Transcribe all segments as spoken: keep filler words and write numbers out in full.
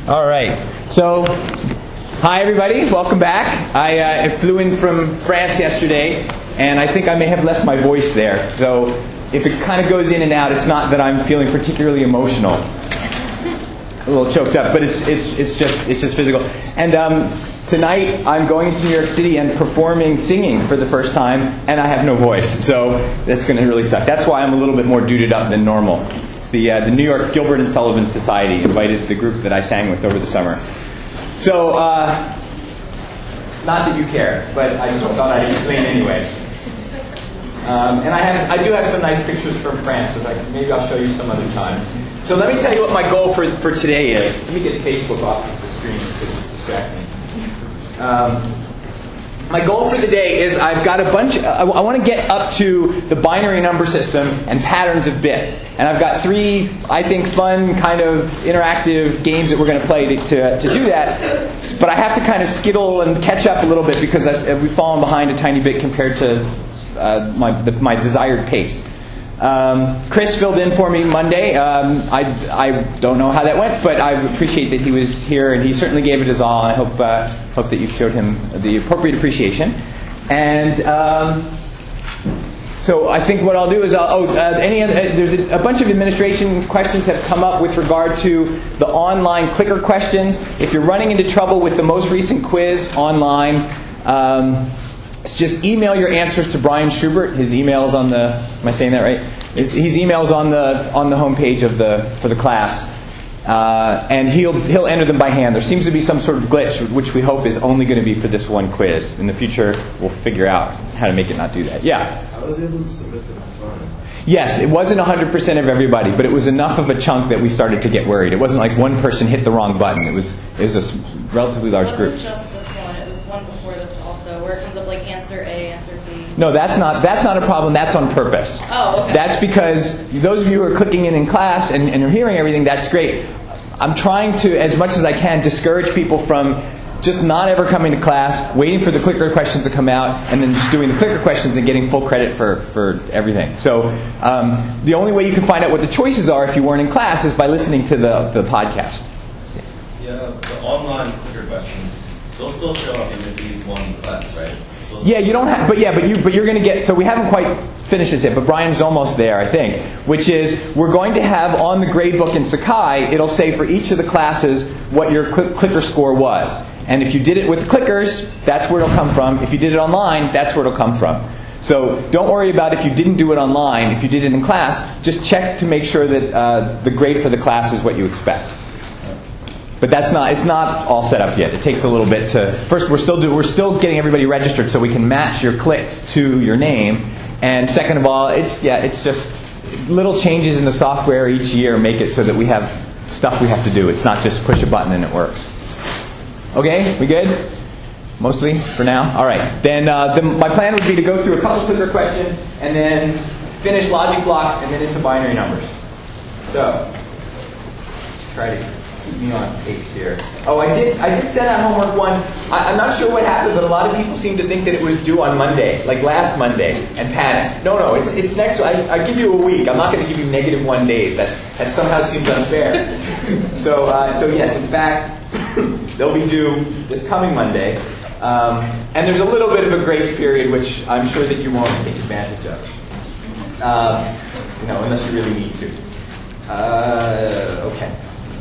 All right. So, hi everybody. Welcome back. I uh, flew in from France yesterday, and I think I may have left my voice there. So, if it kind of goes in and out, it's not that I'm feeling particularly emotional. A little choked up, but it's it's it's just it's just physical. And um, tonight I'm going to New York City and performing singing for the first time, and I have no voice. So that's going to really suck. That's why I'm a little bit more duded up than normal. The, uh, the New York Gilbert and Sullivan Society invited the group that I sang with over the summer. So, uh, not that you care, but I just thought I'd explain anyway. Um, and I have, I do have some nice pictures from France, so like, maybe I'll show you some other time. So let me tell you what my goal for, for today is. Let me get Facebook off of the screen because it's distracting. Um, My goal for the day is I've got a bunch, I, I want to get up to the binary number system and patterns of bits. And I've got three, I think, fun kind of interactive games that we're going to play to, to, to do that. But I have to kind of skittle and catch up a little bit because I've, we've fallen behind a tiny bit compared to uh, my, the, my desired pace. Um, Chris filled in for me Monday. Um, I, I don't know how that went, but I appreciate that he was here, and he certainly gave it his all. And I hope uh, hope that you showed him the appropriate appreciation. And um, so I think what I'll do is I'll, oh, uh, any uh, there's a, a bunch of administration questions that have come up with regard to the online clicker questions. If you're running into trouble with the most recent quiz online. Um, Just email your answers to Brian Schubert. His email is on the. Am I saying that right? His email is on the on the homepage of the for the class, uh, and he'll he'll enter them by hand. There seems to be some sort of glitch, which we hope is only going to be for this one quiz. In the future, we'll figure out how to make it not do that. Yeah. I was able to submit to the front. Yes, it wasn't one hundred percent of everybody, but it was enough of a chunk that we started to get worried. It wasn't like one person hit the wrong button. It was it was a relatively large group. It wasn't just this one. It was one before this also, where it comes up like answer A, answer B. No, that's not that's not a problem. That's on purpose. Oh, okay. That's because those of you who are clicking in in class and, and are hearing everything, that's great. I'm trying to, as much as I can, discourage people from just not ever coming to class, waiting for the clicker questions to come out, and then just doing the clicker questions and getting full credit for, for everything. So um, the only way you can find out what the choices are if you weren't in class is by listening to the, the podcast. Yeah, the online clicker questions, they'll still show up in at least one class, right? Those Yeah, you don't have, but yeah, but you, but you're going to get. So we haven't quite finished this yet, but Brian's almost there, I think. Which is, we're going to have on the gradebook in Sakai, it'll say for each of the classes what your cl- clicker score was, and if you did it with the clickers, that's where it'll come from. If you did it online, that's where it'll come from. So don't worry about if you didn't do it online. If you did it in class, just check to make sure that uh, the grade for the class is what you expect. But that's not, it's not all set up yet. It takes a little bit to, first we're still do, we're still getting everybody registered so we can match your clicks to your name. And second of all, it's yeah, it's just little changes in the software each year make it so that we have stuff we have to do. It's not just push a button and it works. Okay, we good? Mostly for now? All right. Then uh, the, my plan would be to go through a couple clicker questions and then finish logic blocks and then into binary numbers. So, try to keep me on pace here. Oh, I did I did send out homework one. I, I'm not sure what happened, but a lot of people seem to think that it was due on Monday, like last Monday, and passed. No, no, it's it's next. I, I give you a week. I'm not going to give you negative one days. That that somehow seems unfair. So uh, so yes, in fact, they'll be due this coming Monday. Um, and there's a little bit of a grace period, which I'm sure that you won't take advantage of. Um, you know, unless you really need to. Uh, okay.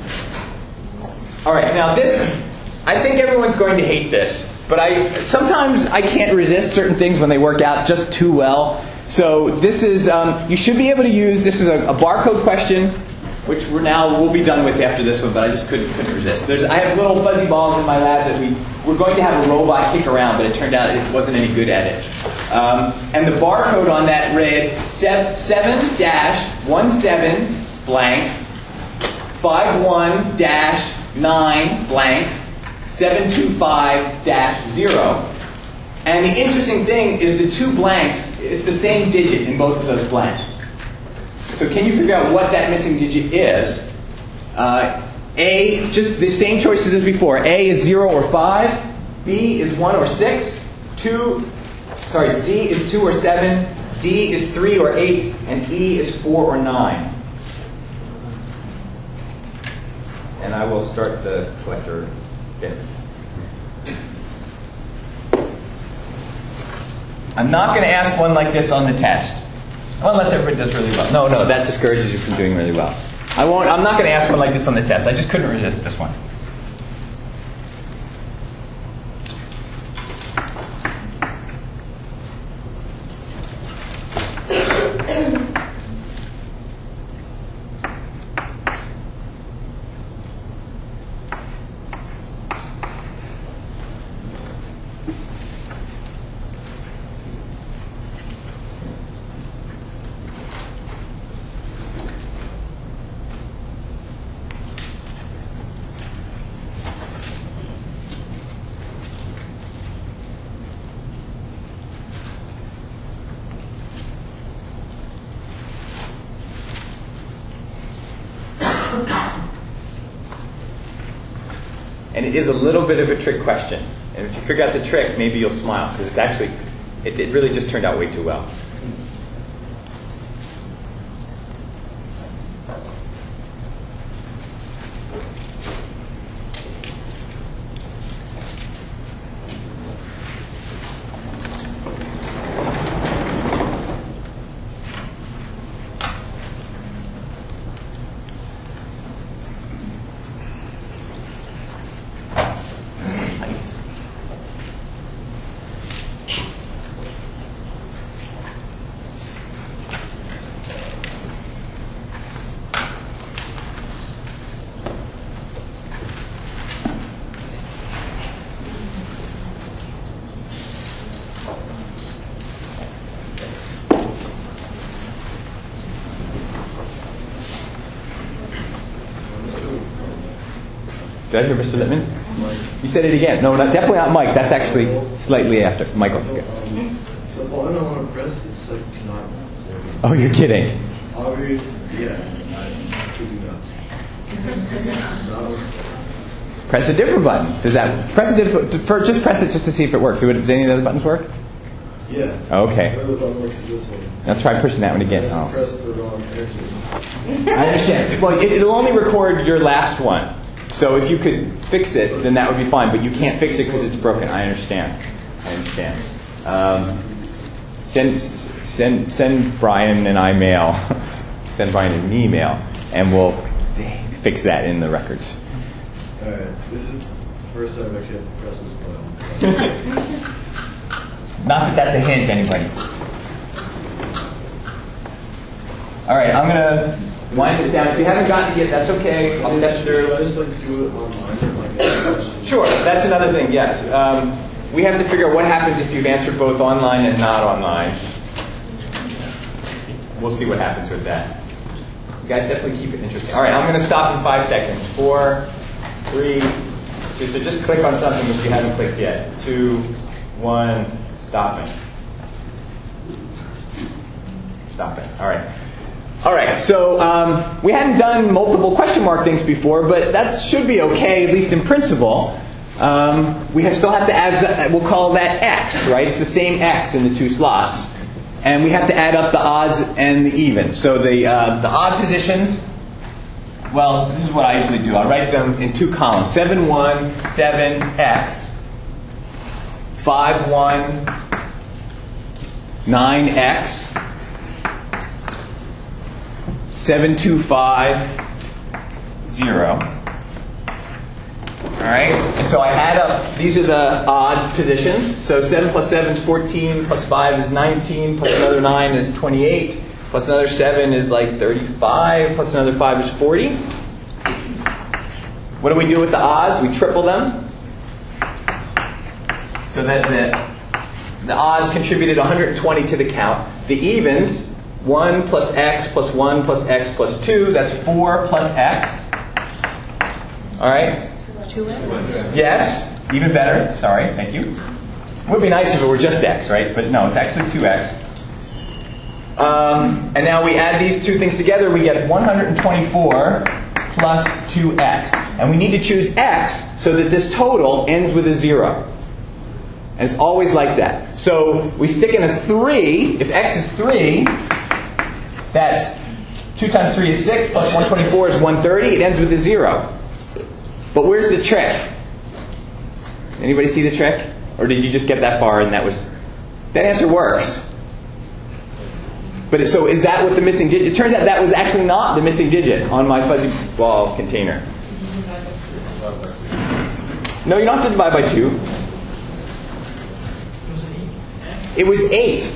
All right, now this, I think everyone's going to hate this, but I sometimes I can't resist certain things when they work out just too well. So this is, um, you should be able to use, this is a, a barcode question, which we're now, we'll be done with after this one, but I just couldn't, couldn't resist. There's, I have little fuzzy balls in my lab that we, we're going to have a robot kick around, but it turned out it wasn't any good at it. Um, and the barcode on that read seven dash one seven blank five one dash nine blank seven two five dash zero. And the interesting thing is the two blanks, it's the same digit in both of those blanks. So can you figure out what that missing digit is? Uh, A, just the same choices as before. A is zero or five. B is one or six. Two, sorry, C is two or seven. D is three or eight. And E is four or nine. and I will start the collector bit. I'm not going to ask one like this on the test, unless everybody does really well. No, no, that discourages you from doing really well. I won't. I'm not going to ask one like this on the test. I just couldn't resist this one. And it is a little bit of a trick question. And if you figure out the trick, maybe you'll smile, because it's actually, it, it really just turned out way too well. Did I hear Mister Littman? You said it again. No, not, definitely not Mike. That's actually slightly after. Michael, let's go. So the button I want to press, it's like not working. Oh, you're kidding. I'll read, yeah, I could do that. Not working. Press a different button. Does that press a different? For, just press it just to see if it works. Do, it, do any of the other buttons work? Yeah. Okay. The other button works is this one. Now try pushing that one again. I just Oh. pressed the wrong answer. I understand. Well, it, it'll only record your last one. So if you could fix it, then that would be fine. But you can't fix it because it's broken. I understand. I understand. Um, send send send Brian an email. Send Brian an email, and we'll fix that in the records. All right. This is the first time I can press this button. Not that that's a hint, anybody. All right, I'm gonna wind this down. If you haven't gotten it yet, that's okay. I'll step through. Should I just like do it online? Like, uh, Sure, that's another thing, yes. Um, we have to figure out what happens if you've answered both online and not online. We'll see what happens with that. You guys definitely keep it interesting. All right, I'm going to stop in five seconds. Four, three, two. So just click on something if you haven't clicked yet. Two, one, stop it. Stop it. All right. All right, so um, we hadn't done multiple question mark things before, but that should be okay, at least in principle. Um, we have, still have to add, we'll call that X, right? It's the same X in the two slots. And we have to add up the odds and the evens. So the, uh, the odd positions, well, this is what I usually do. I write them in two columns. seven, one, seven, X. five, one, nine, X. seven, two, five, zero. All right? And so I add up, these are the odd positions. So seven plus seven is fourteen, plus five is nineteen, plus another nine is twenty-eight, plus another seven is like thirty-five, plus another five is forty. What do we do with the odds? We triple them. So that the, the odds contributed one hundred twenty to the count. The evens, one plus x plus one plus x plus two, that's four plus x. All right? Two X? Yes, even better. Sorry, thank you. It would be nice if it were just x, right? But no, it's actually two x. Um, and now we add these two things together, we get one hundred twenty-four plus two x. And we need to choose x so that this total ends with a zero. And it's always like that. So we stick in a three. If x is three, that's two times three is six, plus one hundred twenty-four is one hundred thirty. It ends with a zero. But where's the trick? Anybody see the trick? Or did you just get that far and that was... That answer works. But it, so is that what the missing digit... It turns out that was actually not the missing digit on my fuzzy ball container. No, you don't have to divide by two. It was eight.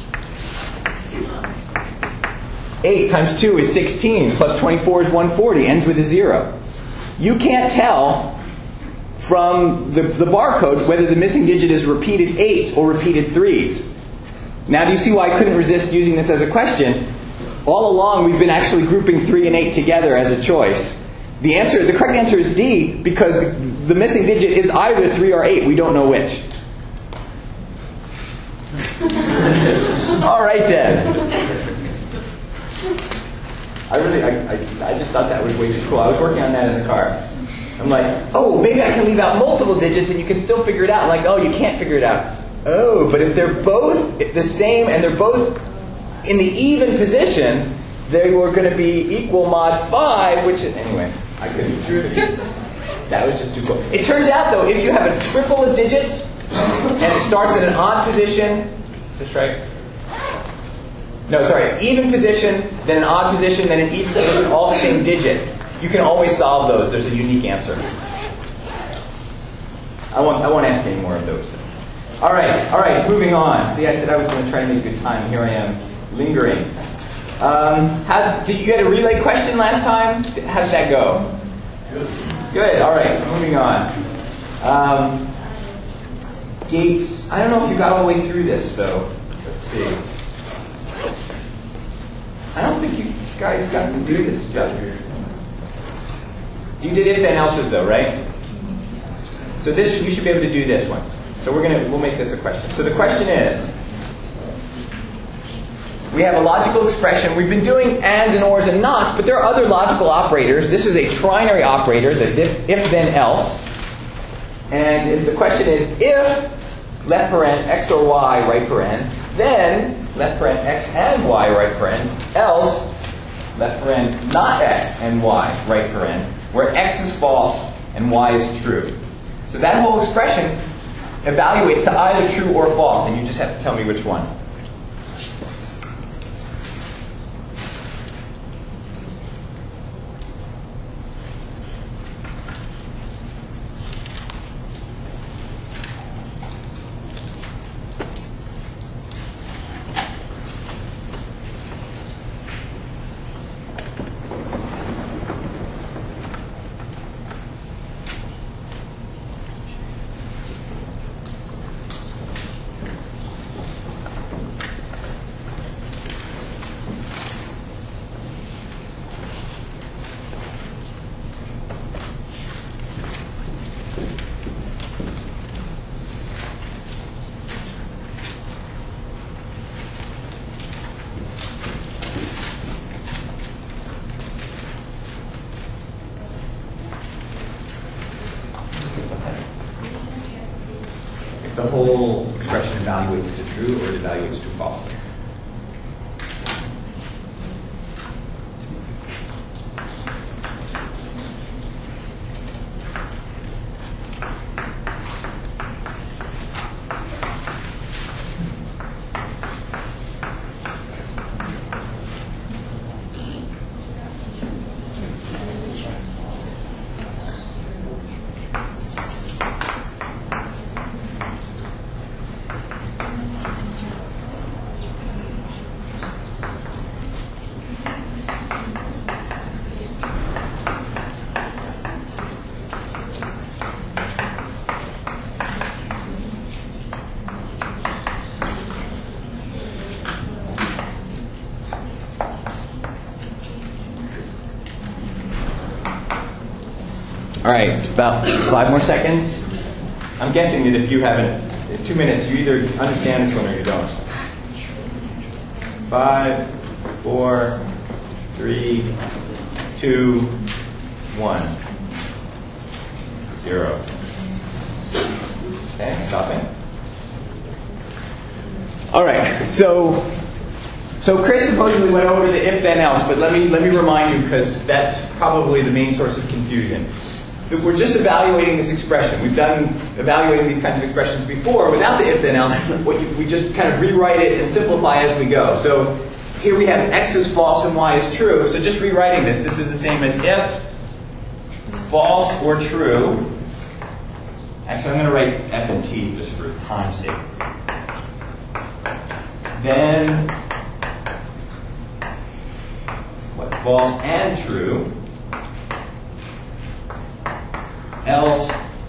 eight times two is sixteen, plus twenty-four is one hundred forty, ends with a zero. You can't tell from the, the barcode whether the missing digit is repeated eights or repeated threes. Now, do you see why I couldn't resist using this as a question? All along, we've been actually grouping three and eight together as a choice. The answer, the correct answer is D, because the, the missing digit is either three or eight. We don't know which. All right, then. I really, I, I, I just thought that was way too cool. I was working on that in the car. I'm like, oh, maybe I can leave out multiple digits and you can still figure it out. I'm like, oh, you can't figure it out. Oh, but if they're both the same and they're both in the even position, they were going to be equal mod five, which is, anyway, I couldn't. That was just too cool. It turns out, though, if you have a triple of digits and it starts in an odd position, is this right? No, sorry, even position, then an odd position, then an even position, all the same digit. You can always solve those. There's a unique answer. I won't, I won't ask any more of those. All right, all right, moving on. See, I said I was going to try and make good time. Here I am, lingering. Um, how, did you get a relay question last time? How did that go? Good. Good, all right, moving on. Um, gates. I don't know if you got all the way through this, though. Let's see. I don't think you guys got to do this stuff here. You did if then else's, though, right? So this, we should be able to do this one. So we're gonna, we'll make this a question. So the question is, we have a logical expression. We've been doing ands and ors and nots, but there are other logical operators. This is a trinary operator, the if, if then else. And the question is, if left paren x or y right paren, then left paren x and y right paren, else left paren not x and y right paren, where x is false and y is true. So that whole expression evaluates to either true or false, and you just have to tell me which one. The whole expression evaluates to true or it evaluates to false. All right, about five more seconds. I'm guessing that if you haven't, in two minutes, you either understand this one or you don't. Five, four, three, two, one, zero. Okay, stopping. All right, so so Chris supposedly went over the if then else, but let me let me remind you because that's probably the main source of confusion. that we're just evaluating this expression. We've done evaluating these kinds of expressions before without the if then else. What you, we just kind of rewrite it and simplify as we go. So here we have x is false and y is true. So just rewriting this, this is the same as if false or true. Actually, I'm going to write f and t just for time's sake. Then what? False and true. Else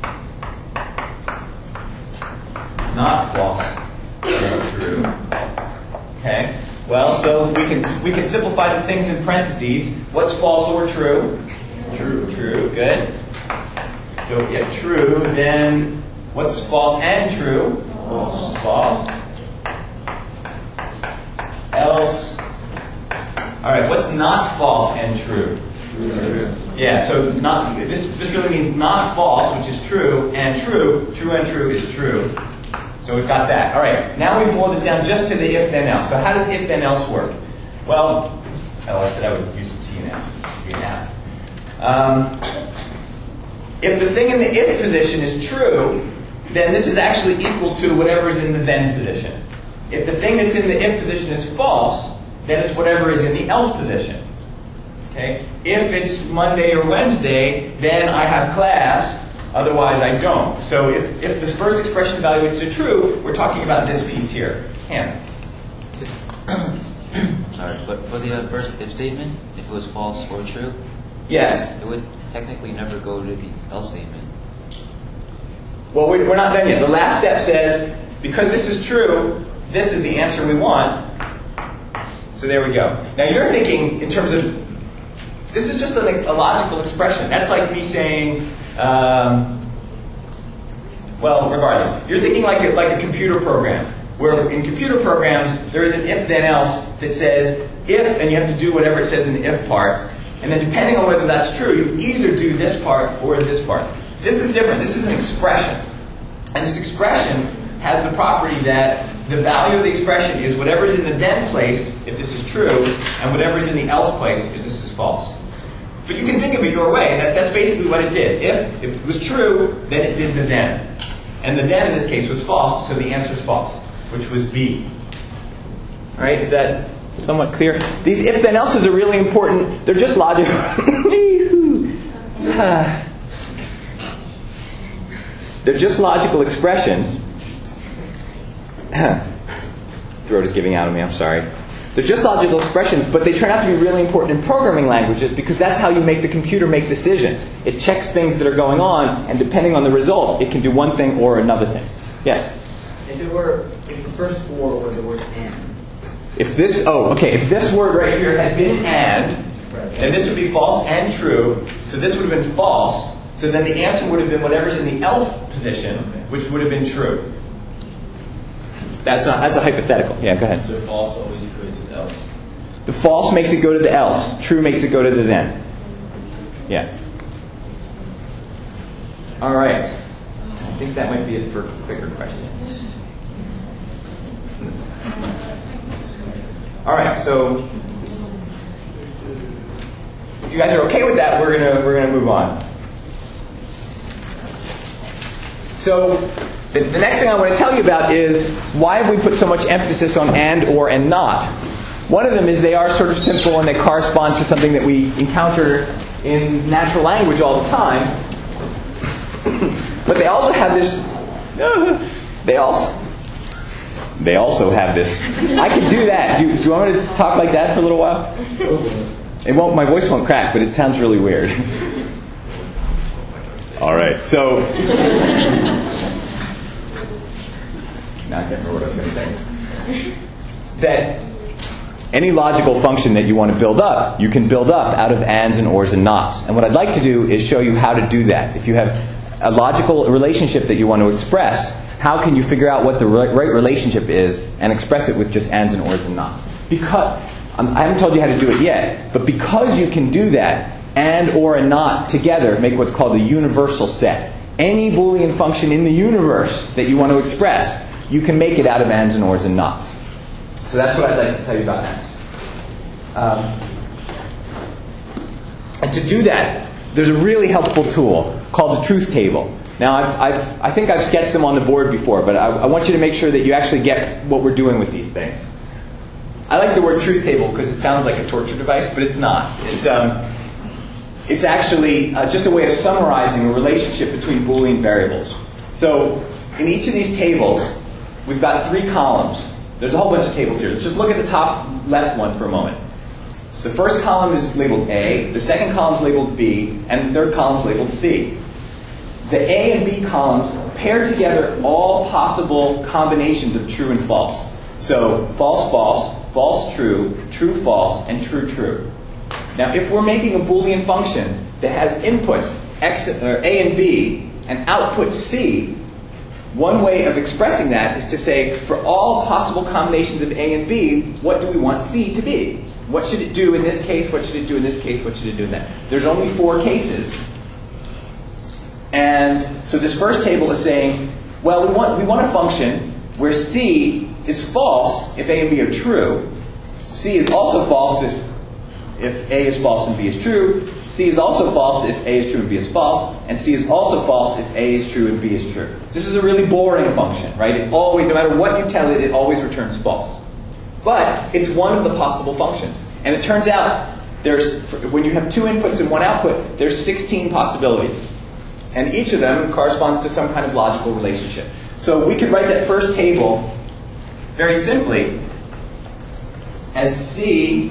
not false and true. Okay. Well, so we can we can simplify the things in parentheses. What's false or true? True. True. Good. So if true, then what's false and true? False. False. Else. All right. What's not false and true? True. Yeah. So not this. This really means not false, which is true, and true. True and true is true. So we've got that. All right. Now we boiled it down just to the if then else. So how does if then else work? Well, oh, I said I would use T now. T now. Um, if the thing in the if position is true, then this is actually equal to whatever is in the then position. If the thing that's in the if position is false, then it's whatever is in the else position. Okay? If it's Monday or Wednesday, then I have class. Otherwise, I don't. So if, if this first expression evaluates to true, we're talking about this piece here. Hannah. Sorry, but for the uh, first if statement, if it was false or true, Yes. it would technically never go to the else statement. Well, we- we're not done yet. The last step says, because this is true, this is the answer we want. So there we go. Now you're thinking in terms of, this is just a, a logical expression. That's like me saying, um, well, regardless. You're thinking like a, like a computer program, where in computer programs, there is an if-then-else that says if, and you have to do whatever it says in the if part. And then depending on whether that's true, you either do this part or this part. This is different. This is an expression. And this expression has the property that the value of the expression is whatever's in the then place, if this is true, and whatever's in the else place, if this is false. But you can think of it your way. That, that's basically what it did. If it was true, then it did the then. And the then in this case was false, so the answer is false, which was B. All right, is that somewhat clear? These if-then-else's are really important. They're just logical. They're just logical expressions. Throat is giving out on me, I'm sorry. They're just logical expressions, but they turn out to be really important in programming languages because that's how you make the computer make decisions. It checks things that are going on, and depending on the result, it can do one thing or another thing. Yes? If it were, if the first four were the word and. If this, oh, okay, if this word right here had been and, then this would be false and true, so this would have been false, so then the answer would have been whatever's in the else position, which would have been true. That's not, that's a hypothetical. Yeah, go ahead. So false always equates with else. The false makes it go to the else. True makes it go to the then. Yeah. All right. I think that might be it for quicker questions. All right. So if you guys are okay with that, we're gonna we're gonna move on. So the, the next thing I want to tell you about is why have we put so much emphasis on and, or, and not? One of them is they are sort of simple and they correspond to something that we encounter in natural language all the time. But they also have this. They also. They also have this. I can do that. Do you, do you want me to talk like that for a little while? It won't. My voice won't crack, but it sounds really weird. All right. So. Now I can't remember what I was going to say. That any logical function that you want to build up, you can build up out of ands and ors and nots. And what I'd like to do is show you how to do that. If you have a logical relationship that you want to express, how can you figure out what the right relationship is and express it with just ands and ors and nots? Because um, I haven't told you how to do it yet, but because you can do that, and, or, and not together make what's called a universal set. Any Boolean function in the universe that you want to express, you can make it out of ands and ors and nots. So that's what I'd like to tell you about next. Um, and to do that, there's a really helpful tool called the truth table. Now, I've, I've, I think I've sketched them on the board before, but I, I want you to make sure that you actually get what we're doing with these things. I like the word truth table because it sounds like a torture device, but it's not. It's, um, it's actually uh, just a way of summarizing the relationship between Boolean variables. So in each of these tables, we've got three columns. There's a whole bunch of tables here. Let's just look at the top left one for a moment. The first column is labeled A, the second column is labeled B, and the third column is labeled C. The A and B columns pair together all possible combinations of true and false. So false, false, false, true, true, false, and true, true. Now, if we're making a Boolean function that has inputs X, or A and B and output C, one way of expressing that is to say, for all possible combinations of A and B, what do we want C to be? What should it do in this case? What should it do in this case? What should it do in that? There's only four cases. And so this first table is saying, well, we want, we want a function where C is false if A and B are true. C is also false if, if A is false and B is true. C is also false if A is true and B is false. And C is also false if A is true and B is true. This is a really boring function, right? It always, no matter what you tell it, it always returns false. But it's one of the possible functions. And it turns out, there's, when you have two inputs and one output, there's sixteen possibilities. And each of them corresponds to some kind of logical relationship. So we could write that first table very simply as C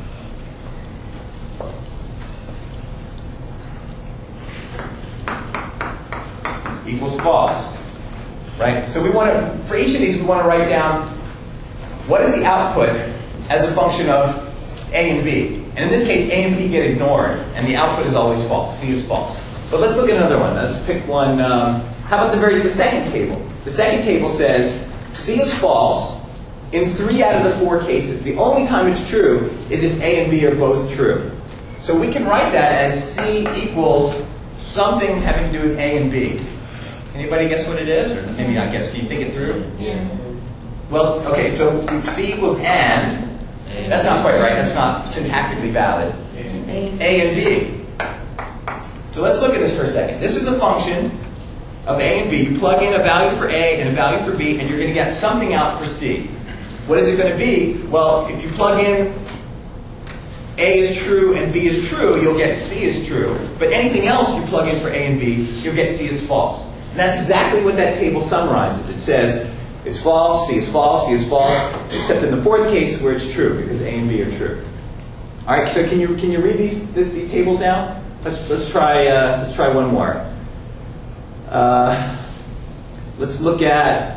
equals false. Right? So we want to, for each of these, we want to write down what is the output as a function of A and B. And in this case, A and B get ignored, and the output is always false. C is false. But let's look at another one. Let's pick one. Um, how about the very the second table? The second table says C is false in three out of the four cases. The only time it's true is if A and B are both true. So we can write that as C equals something having to do with A and B. Anybody guess what it is? Or maybe not guess. Can you think it through? Yeah. Well, it's, okay, so C equals and. That's not quite right. That's not syntactically valid. A. A and B. So let's look at this for a second. This is a function of A and B. You plug in a value for A and a value for B, and you're going to get something out for C. What is it going to be? Well, if you plug in A is true and B is true, you'll get C is true. But anything else you plug in for A and B, you'll get C is false. And that's exactly what that table summarizes. It says it's false, C is false, C is false, except in the fourth case where it's true, because A and B are true. All right, so can you can you read these this, these tables now? Let's let's try uh, let's try one more. Uh, let's look at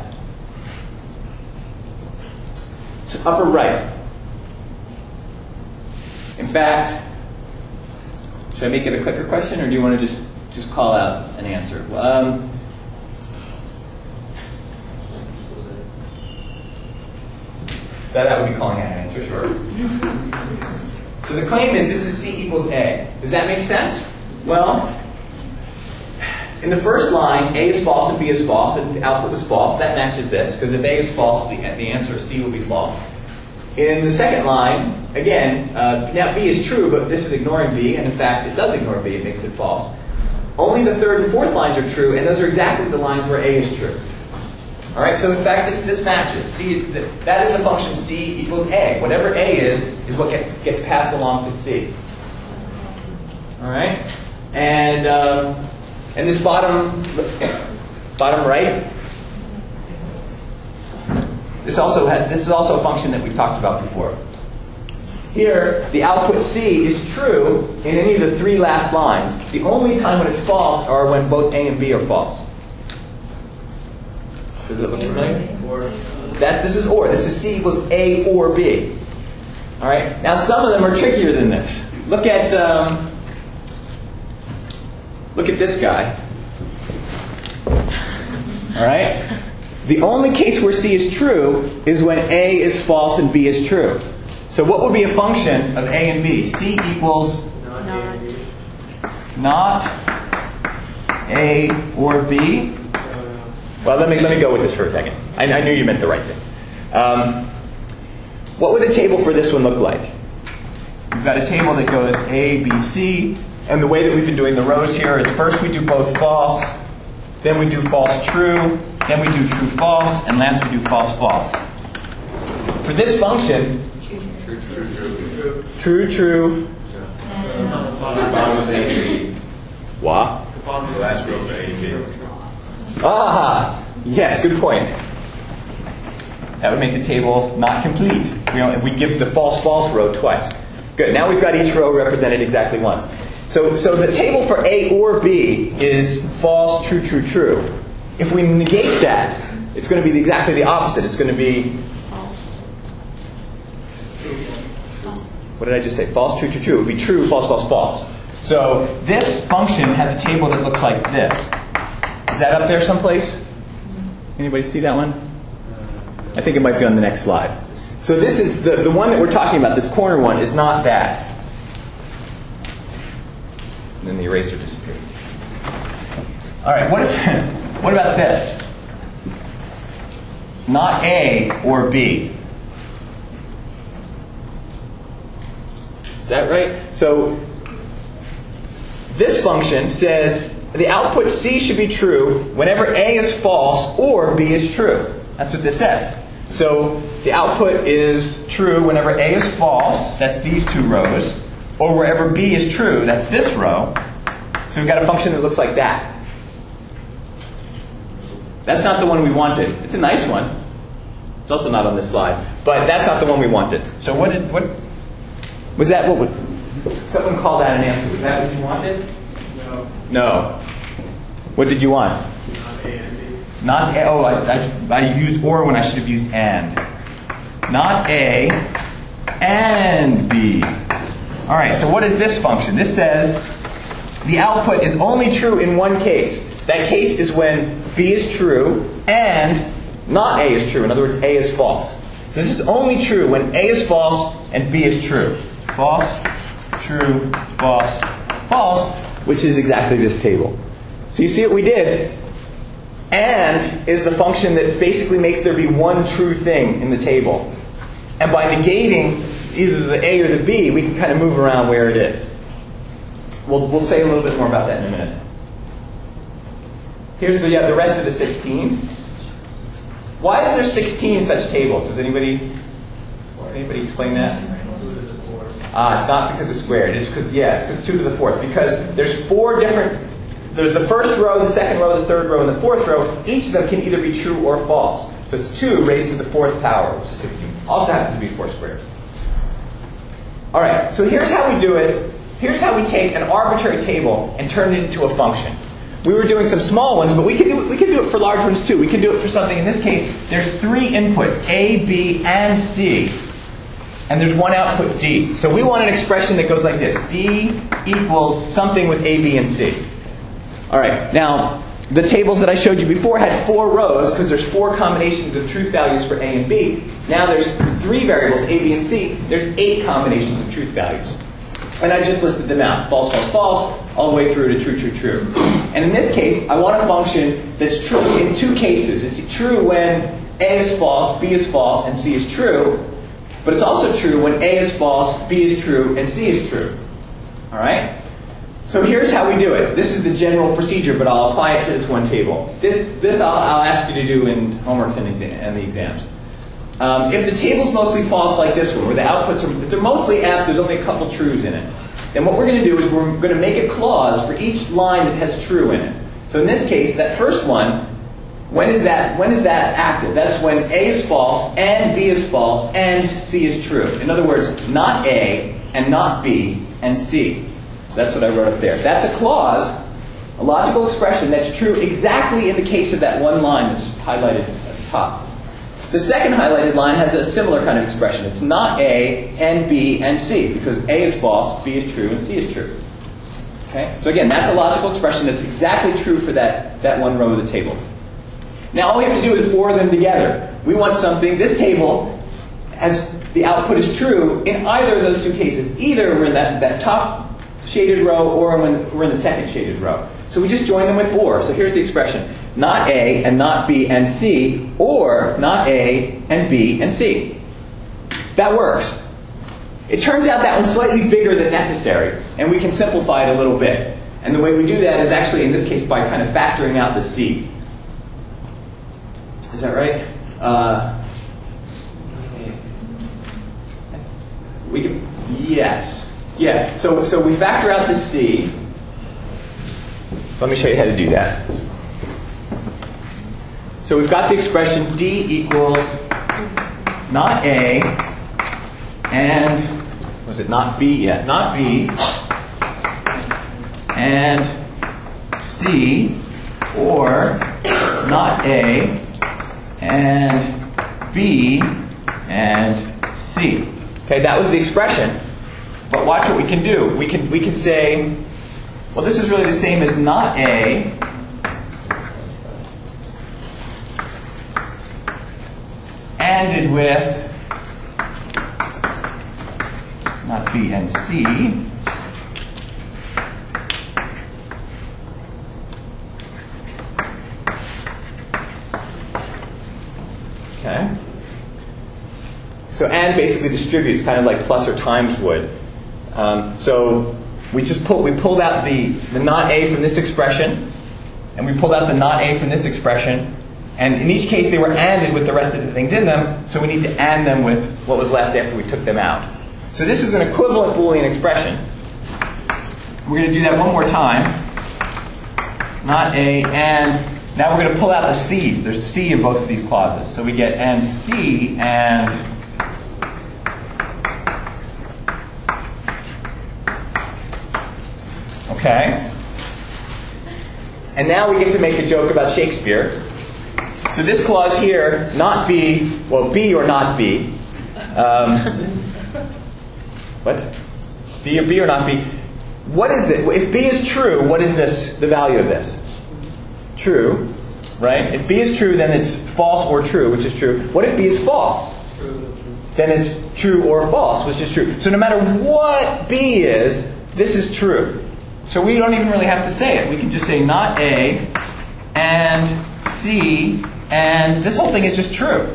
to upper right. In fact, should I make it a clicker question, or do you want to just just call out an answer? Um, that that would be calling out an answer, sure. So the claim is this is C equals A. Does that make sense? Well, in the first line, A is false and B is false, and the output was false. That matches this, because if A is false, the, the answer is C will be false. In the second line, again, uh, now B is true, but this is ignoring B, and in fact, it does ignore B. It makes it false. Only the third and fourth lines are true, and those are exactly the lines where A is true. All right, so in fact, this, this matches. C, that is the function C equals A. Whatever A is, is what get, gets passed along to C. All right? And, um, and this bottom, bottom right, this, also has, this is also a function that we've talked about before. Here, the output C is true in any of the three last lines. The only time when it's false are when both A and B are false. Does it look familiar? That, this is or. This is C equals A or B. All right. Now some of them are trickier than this. Look at um, look at this guy. All right. The only case where C is true is when A is false and B is true. So what would be a function of A and B? C equals not A or B. Well, let me let me go with this for a second. I, I knew you meant the right thing. Um, what would the table for this one look like? We've got a table that goes A, B, C, And the way that we've been doing the rows here is first we do both false, then we do false true, then we do true false, and last we do false false. For this function, True, true, true. true true, what? So that's row for A and B. Ah, yes, good point. That would make the table not complete. We, don't, we give the false false row twice. Good. Now we've got each row represented exactly once. So, so the table for A or B is false, true, true, true. If we negate that, it's going to be exactly the opposite. It's going to be, what did I just say? False, true, true, true. It would be true, false, false, false. So this function has a table that looks like this. Is that up there someplace? Anybody see that one? I think it might be on the next slide. So this is the, the one that we're talking about, this corner one, is not that. And then the eraser disappeared. All right, what, if, what about this? Not A or B. Is that right? So this function says the output C should be true whenever A is false or B is true. That's what this says. So the output is true whenever A is false, that's these two rows, or wherever B is true, that's this row. So we've got a function that looks like that. That's not the one we wanted. It's a nice one. It's also not on this slide, but that's not the one we wanted. So what did what was that? What would someone call that an answer? Was that what you wanted? No. No. What did you want? Not A and B. Not A. Oh, I, I, I used or when I should have used and. Not A and B. All right, so what is this function? This says the output is only true in one case. That case is when B is true and not A is true. In other words, A is false. So this is only true when A is false and B is true. False, true, false, false, which is exactly this table. So you see what we did? And is the function that basically makes there be one true thing in the table. And by negating either the A or the B, we can kind of move around where it is. We'll, we'll say a little bit more about that in a minute. Here's the, uh, the rest of the sixteen. Why is there sixteen such tables? Does anybody, anybody explain that? Ah, it's not because it's squared. It's because, yeah, it's because two to the fourth. Because there's four different, there's the first row, the second row, the third row, and the fourth row. Each of them can either be true or false. So it's two raised to the fourth power, which is sixteen. Also happens to be four squared. All right, so here's how we do it. Here's how we take an arbitrary table and turn it into a function. We were doing some small ones, but we can do it, we can do it for large ones too. We can do it for something. In this case, there's three inputs, A, B, and C. And there's one output, D. So we want an expression that goes like this. D equals something with A, B, and C. All right, now, the tables that I showed you before had four rows because there's four combinations of truth values for A and B. Now there's three variables, A, B, and C. There's eight combinations of truth values. And I just listed them out. False, false, false, all the way through to true, true, true. And in this case, I want a function that's true in two cases. It's true when A is false, B is false, and C is true. But it's also true when A is false, B is true, and C is true. All right? So here's how we do it. This is the general procedure, but I'll apply it to this one table. This, this I'll, I'll ask you to do in homeworks and, exam, and the exams. Um, if the table's mostly false like this one, where the outputs are, if they're mostly F's, there's only a couple trues in it, then what we're going to do is we're going to make a clause for each line that has true in it. So in this case, that first one, when is that, when is that active? That's when A is false, and B is false, and C is true. In other words, not A, and not B, and C. So that's what I wrote up there. That's a clause, a logical expression that's true exactly in the case of that one line that's highlighted at the top. The second highlighted line has a similar kind of expression. It's not A, and B, and C, because A is false, B is true, and C is true. Okay? So again, that's a logical expression that's exactly true for that, that one row of the table. Now all we have to do is OR them together. We want something, this table, has the output is true in either of those two cases. Either we're in that, that top shaded row, or when we're in the second shaded row. So we just join them with OR. So here's the expression. Not A and not B and C, or not A and B and C. That works. It turns out that one's slightly bigger than necessary, and we can simplify it a little bit. And the way we do that is actually, in this case, by kind of factoring out the c. Is that right? Uh, we can, yes. Yeah, so, so we factor out the c. So let me show you how to do that. So we've got the expression d equals not a and, was it not b? Yeah, not b and c, or not a and b and c. Okay, that was the expression. But watch what we can do. We can we can say, well, this is really the same as not a anded with not b and c. Okay. So and basically distributes kind of like plus or times would. Um, so we just pull, we pulled out the, the not a from this expression, and we pulled out the not a from this expression, and in each case they were anded with the rest of the things in them, so we need to and them with what was left after we took them out. So this is an equivalent Boolean expression. We're going to do that one more time. Not a and, now we're going to pull out the c's. There's c in both of these clauses. So we get and c and okay. And now we get to make a joke about Shakespeare. So this clause here, not be, well, be or not be. Um, what? Be or be or not be. What is this? If B is true, what is this? The value of this? True, right? If B is true, then it's false or true, which is true. What if B is false? Then it's true or false, which is true. So no matter what B is, this is true. So we don't even really have to say it. We can just say not A and C, and this whole thing is just true.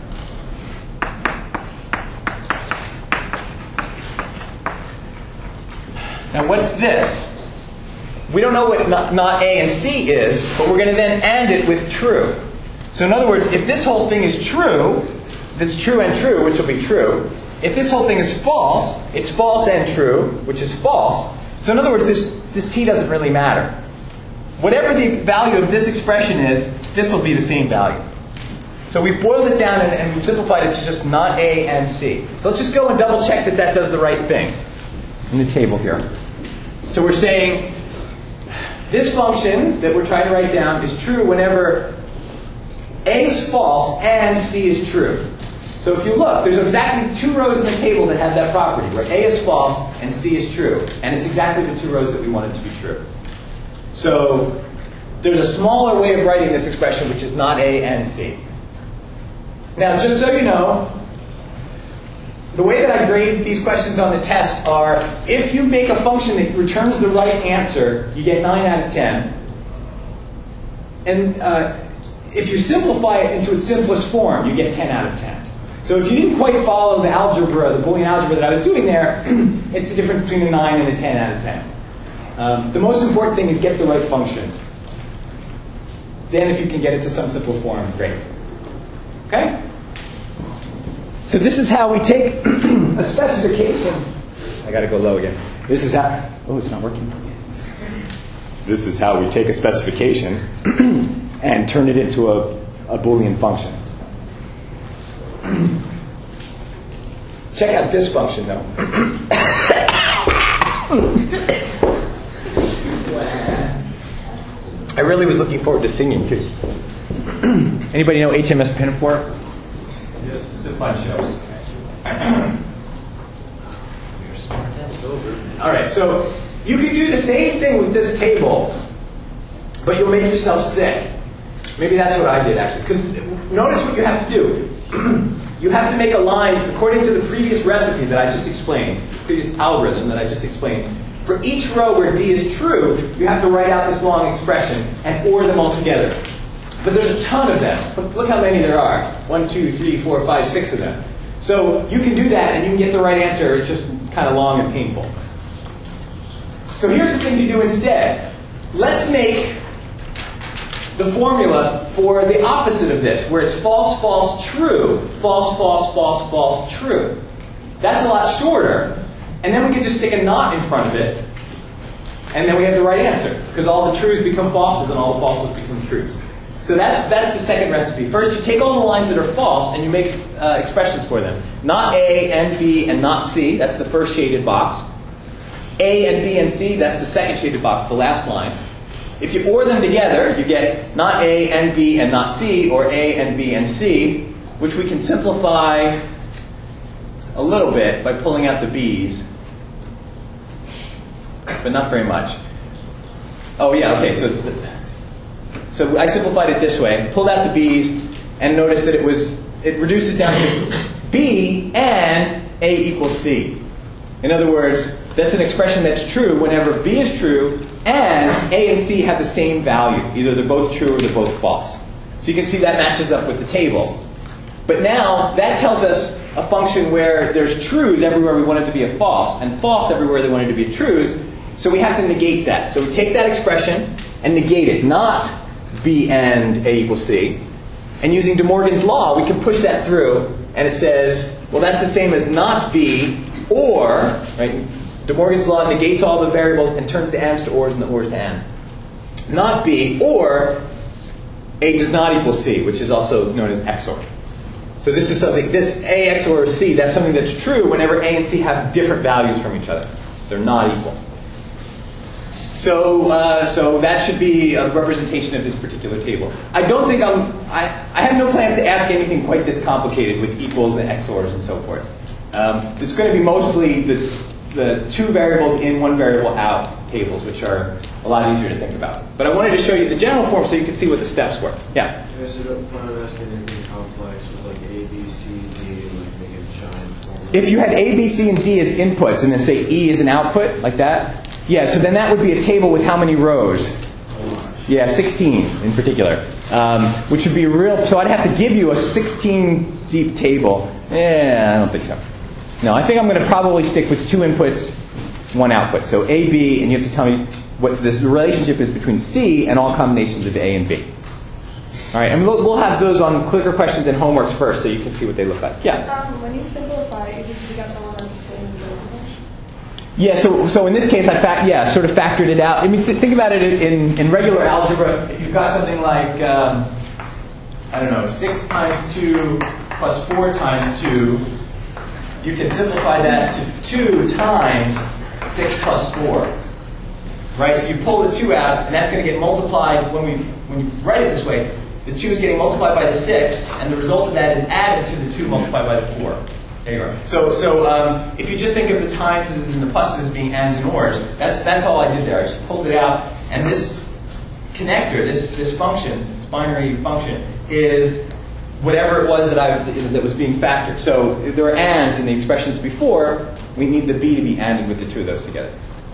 Now what's this? We don't know what not, not A and C is, but we're going to then and it with true. So in other words, if this whole thing is true, that's true and true, which will be true. If this whole thing is false, it's false and true, which is false. So in other words, this, this t doesn't really matter. Whatever the value of this expression is, this will be the same value. So we've boiled it down and, and we've simplified it to just not A and C. So let's just go and double check that that does the right thing in the table here. So we're saying this function that we're trying to write down is true whenever A is false and C is true. So if you look, there's exactly two rows in the table that have that property, where A is false and C is true. And it's exactly the two rows that we want it to be true. So there's a smaller way of writing this expression, which is not A and C. Now, just so you know, the way that I grade these questions on the test are, if you make a function that returns the right answer, you get nine out of ten. And uh, if you simplify it into its simplest form, you get ten out of ten. So if you didn't quite follow the algebra, the Boolean algebra that I was doing there, it's the difference between a nine and a ten out of ten. Um, the most important thing is get the right function. Then if you can get it to some simple form, great. Okay? So this is how we take a specification. I got to go low again. This is how, oh, it's not working. This is how we take a specification and turn it into a, a Boolean function. Check out this function, though. I really was looking forward to singing, too. Anybody know H M S Pinafore? Yes, it's a fun show. All right, so you can do the same thing with this table, but you'll make yourself sick. Maybe that's what I did, actually. Because notice what you have to do. You have to make a line according to the previous recipe that I just explained, previous algorithm that I just explained. For each row where D is true, you have to write out this long expression and OR them all together. But there's a ton of them. Look, look how many there are. One, two, three, four, five, six of them. So you can do that and you can get the right answer. It's just kind of long and painful. So here's the thing to do instead. Let's make the formula for the opposite of this, where it's false, false, true, false, false, false, false, true. That's a lot shorter. And then we can just stick a not in front of it. And then we have the right answer, because all the trues become falses and all the falses become trues. So that's, that's the second recipe. First, you take all the lines that are false and you make uh, expressions for them. Not A and B and not C. That's the first shaded box. A and B and C. That's the second shaded box, the last line. If you OR them together, you get not A and B and not C, or A and B and C, which we can simplify a little bit by pulling out the B's, but not very much. Oh yeah, okay, so so I simplified it this way. Pulled out the B's and noticed that it was it reduces down to B and A equals C. In other words, that's an expression that's true whenever B is true and A and C have the same value. Either they're both true or they're both false. So you can see that matches up with the table. But now that tells us a function where there's trues everywhere we want it to be a false, and false everywhere they want it to be a trues. So we have to negate that. So we take that expression and negate it. Not B and A equals C. And using De Morgan's law, we can push that through, and it says, well, that's the same as not B or, right? De Morgan's law negates all the variables and turns the ands to ors and the ors to ands. Not B or A does not equal C, which is also known as X O R. So this is something, this A, X, or C, that's something that's true whenever A and C have different values from each other. They're not equal. So, uh, so that should be a representation of this particular table. I don't think I'm, I, I have no plans to ask anything quite this complicated with equals and X O Rs and so forth. Um, it's going to be mostly the, the two variables in, one variable out tables, which are a lot easier to think about. But I wanted to show you the general form so you could see what the steps were. Yeah? You guys don't plan on asking anything complex with like A, B, C, D, and like make a giant formula? If you had A, B, C, and D as inputs and then say E as an output, like that, yeah, so then that would be a table with how many rows? Yeah, sixteen in particular. Um, which would be real, so I'd have to give you a sixteen deep table. Yeah, I don't think so. No, I think I'm going to probably stick with two inputs, one output. So A, B, and you have to tell me what this relationship is between C and all combinations of A and B. All right, and we'll, we'll have those on clicker questions and homeworks first so you can see what they look like. Yeah? Um, when you simplify, you just you got the one that's the same variable. Yeah, so so in this case, I fact yeah sort of factored it out. I mean, th- think about it in, in regular algebra. If you've got something like, um, I don't know, six times two plus four times two, you can simplify that to two times six plus four. Right? So you pull the two out, and that's going to get multiplied when we when you write it this way. The two is getting multiplied by the six, and the result of that is added to the two multiplied by the four. There you are. So, so um, if you just think of the times and the pluses as being ands and ors, that's that's all I did there. I just pulled it out, and this connector, this this function, this binary function, is whatever it was that I that was being factored. So if there were ands in the expressions before, we need the b to be anded with the two of those together.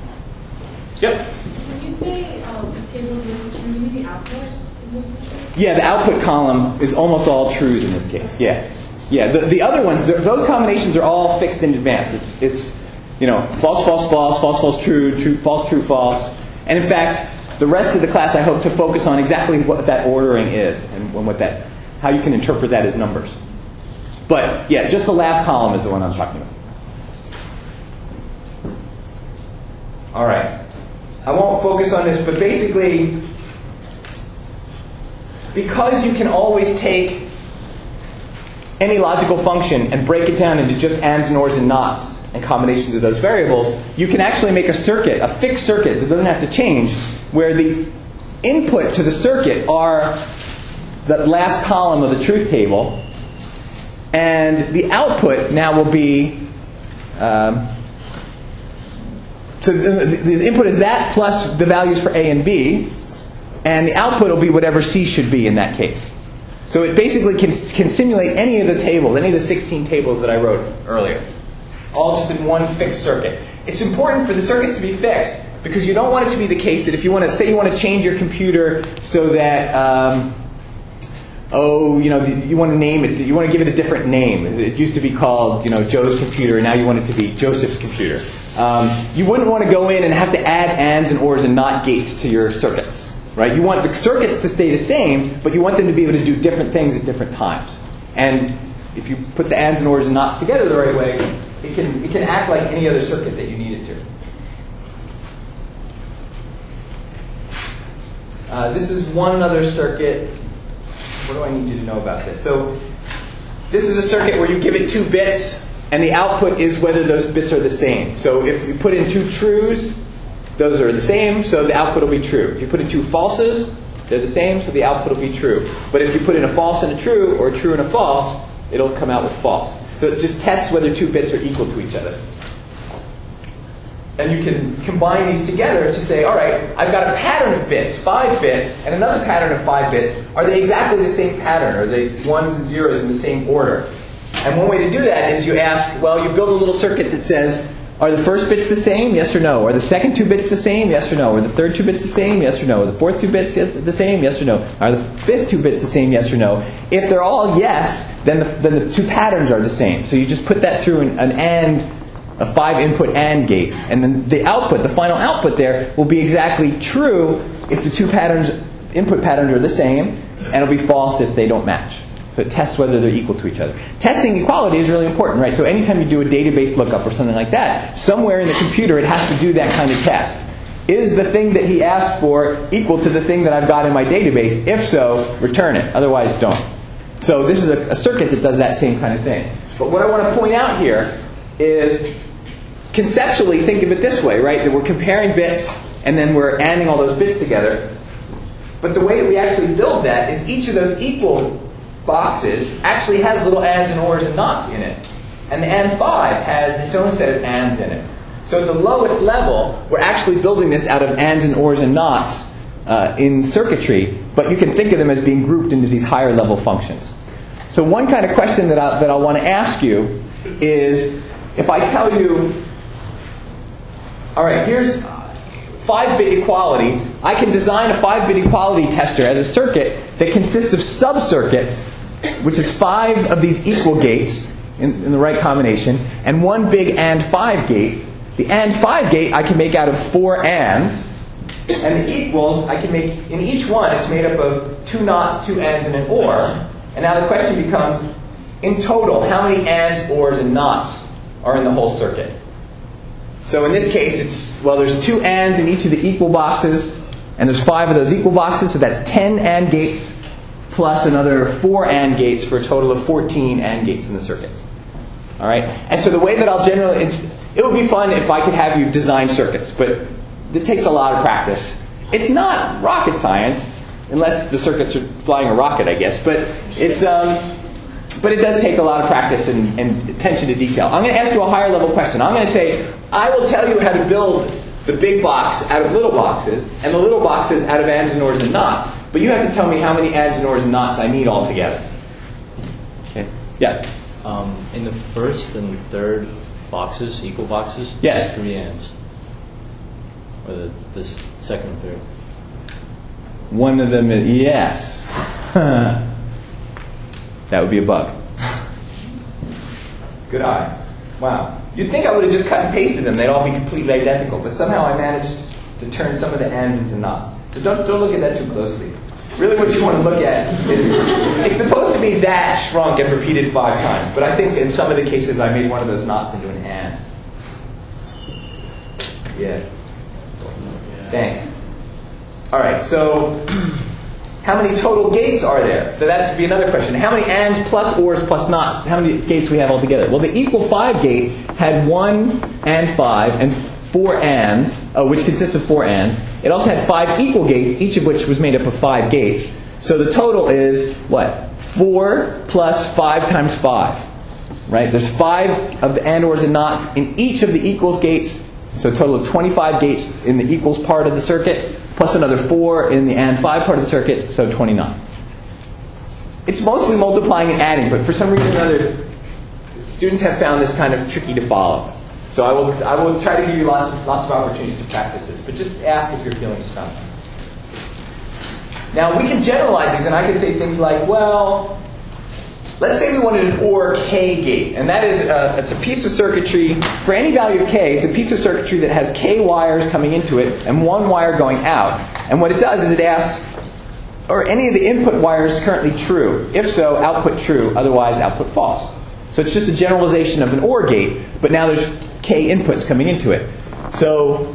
Yep. When you say um, the table is mostly true, you mean the output is mostly true? Yeah, the output column is almost all trues in this case. Yeah. Yeah, the, the other ones, the, those combinations are all fixed in advance. It's, it's, you know, false, false, false, false, false, true, true, false, true, false. And in fact, the rest of the class I hope to focus on exactly what that ordering is and, and what that, how you can interpret that as numbers. But yeah, just the last column is the one I'm talking about. All right. I won't focus on this, but basically, because you can always take any logical function and break it down into just ands and ors and nots and combinations of those variables, you can actually make a circuit, a fixed circuit that doesn't have to change, where the input to the circuit are the last column of the truth table, and the output now will be, um, so the, the input is that plus the values for A and B, and the output will be whatever C should be in that case. So it basically can, can simulate any of the tables, any of the sixteen tables that I wrote earlier, all just in one fixed circuit. It's important for the circuits to be fixed because you don't want it to be the case that if you want to, say you want to change your computer so that um, oh, you know, you want to name it, you want to give it a different name. It used to be called, you know, Joe's computer, and now you want it to be Joseph's computer. Um, you wouldn't want to go in and have to add ands and ors and not gates to your circuits, right? You want the circuits to stay the same, but you want them to be able to do different things at different times. And if you put the ands and ors and nots together the right way, it can, it can act like any other circuit that you need it to. Uh, this is one other circuit. What do I need you to know about this? So this is a circuit where you give it two bits, and the output is whether those bits are the same. So if you put in two trues, those are the same, so the output will be true. If you put in two falses, they're the same, so the output will be true. But if you put in a false and a true, or a true and a false, it'll come out with false. So it just tests whether two bits are equal to each other. And you can combine these together to say, all right, I've got a pattern of bits, five bits, and another pattern of five bits. Are they exactly the same pattern? Are they ones and zeros in the same order? And one way to do that is you ask, well, you build a little circuit that says, are the first bits the same? Yes or no? Are the second two bits the same? Yes or no? Are the third two bits the same? Yes or no? Are the fourth two bits the same? Yes or no? Are the fifth two bits the same? Yes or no? If they're all yes, then the, then the two patterns are the same. So you just put that through an, an AND, a five-input AND gate. And then the output, the final output there, will be exactly true if the two patterns, input patterns are the same, and it'll be false if they don't match. So it tests whether they're equal to each other. Testing equality is really important, right? So anytime you do a database lookup or something like that, somewhere in the computer it has to do that kind of test. Is the thing that he asked for equal to the thing that I've got in my database? If so, return it. Otherwise, don't. So this is a, a circuit that does that same kind of thing. But what I want to point out here is, conceptually, think of it this way, right? That we're comparing bits and then we're ANDing all those bits together. But the way that we actually build that is each of those equal boxes actually has little ands and ors and nots in it. And the and five has its own set of ands in it. So at the lowest level, we're actually building this out of ands and ors and nots uh, in circuitry, but you can think of them as being grouped into these higher level functions. So one kind of question that I, that I want to ask you is, if I tell you, all right, here's five-bit equality, I can design a five-bit equality tester as a circuit that consists of sub-circuits, which is five of these equal gates in, in the right combination, and one big AND five gate. The AND five gate I can make out of four ANDs, and the equals I can make, in each one it's made up of two nots, two ANDs, and an OR. And now the question becomes, in total, how many ANDs, ORs, and nots are in the whole circuit? So in this case, it's, well, there's two ANDs in each of the equal boxes, and there's five of those equal boxes, so that's ten AND gates plus another four AND gates for a total of fourteen AND gates in the circuit. All right? And so the way that I'll generally, it's, it would be fun if I could have you design circuits, but it takes a lot of practice. It's not rocket science, unless the circuits are flying a rocket, I guess, but it's... Um, But it does take a lot of practice and, and attention to detail. I'm going to ask you a higher level question. I'm going to say, I will tell you how to build the big box out of little boxes, and the little boxes out of ands and ors and nots. But you have to tell me how many ands and ors and nots I need altogether. Okay? Yeah? Um, in the first and third boxes, equal boxes, yes. There's three ands. Or the, the second and third. One of them is, yes. That would be a bug. Good eye. Wow. You'd think I would have just cut and pasted them. They'd all be completely identical. But somehow I managed to turn some of the ands into nots. So don't, don't look at that too closely. Really what you want to look at is, it's supposed to be that shrunk and repeated five times. But I think in some of the cases I made one of those nots into an and. Yeah. Thanks. All right, so... how many total gates are there? So that would be another question. How many ands plus ors plus nots? How many gates do we have altogether? Well, the equal five gate had one and five and four ands, oh, which consists of four ands. It also had five equal gates, each of which was made up of five gates. So the total is what? Four plus five times five. Right? There's five of the and, ors, and nots in each of the equals gates. So a total of twenty-five gates in the equals part of the circuit, plus another four in the and five part of the circuit, so twenty-nine. It's mostly multiplying and adding, but for some reason or other, students have found this kind of tricky to follow. So I will, I will try to give you lots of, lots of opportunities to practice this, but just ask if you're feeling stuck. Now, we can generalize these, and I could say things like, well, let's say we wanted an OR K gate, and that is a, it's a piece of circuitry, for any value of K, it's a piece of circuitry that has K wires coming into it and one wire going out. And what it does is it asks, are any of the input wires currently true? If so, output true, otherwise output false. So it's just a generalization of an OR gate, but now there's K inputs coming into it. So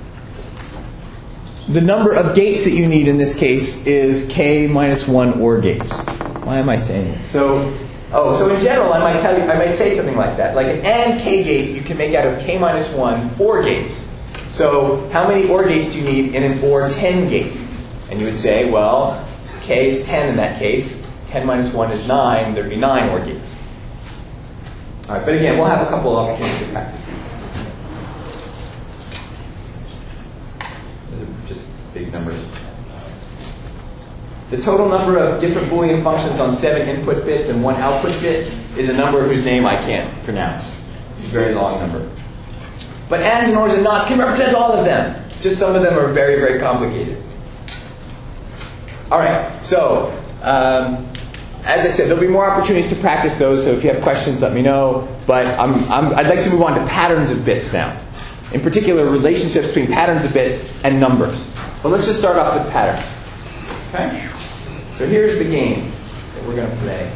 the number of gates that you need in this case is K minus one OR gates. Why am I saying it? So, oh, so in general, I might tell you, I might say something like that. Like an AND K gate, you can make out of K minus one OR gates. So how many OR gates do you need in an OR ten gate? And you would say, well, K is ten in that case. ten minus one is nine. There'd be nine OR gates. All right, but again, we'll have a couple of opportunities to practice these. Those are just big numbers. The total number of different Boolean functions on seven input bits and one output bit is a number whose name I can't pronounce. It's a very long number. But ands and ors and nots can represent all of them. Just some of them are very, very complicated. All right, so um, as I said, there'll be more opportunities to practice those, so if you have questions, let me know. But I'm, I'm, I'd like to move on to patterns of bits now. In particular, relationships between patterns of bits and numbers. But let's just start off with patterns. Okay? So here's the game that we're going to play.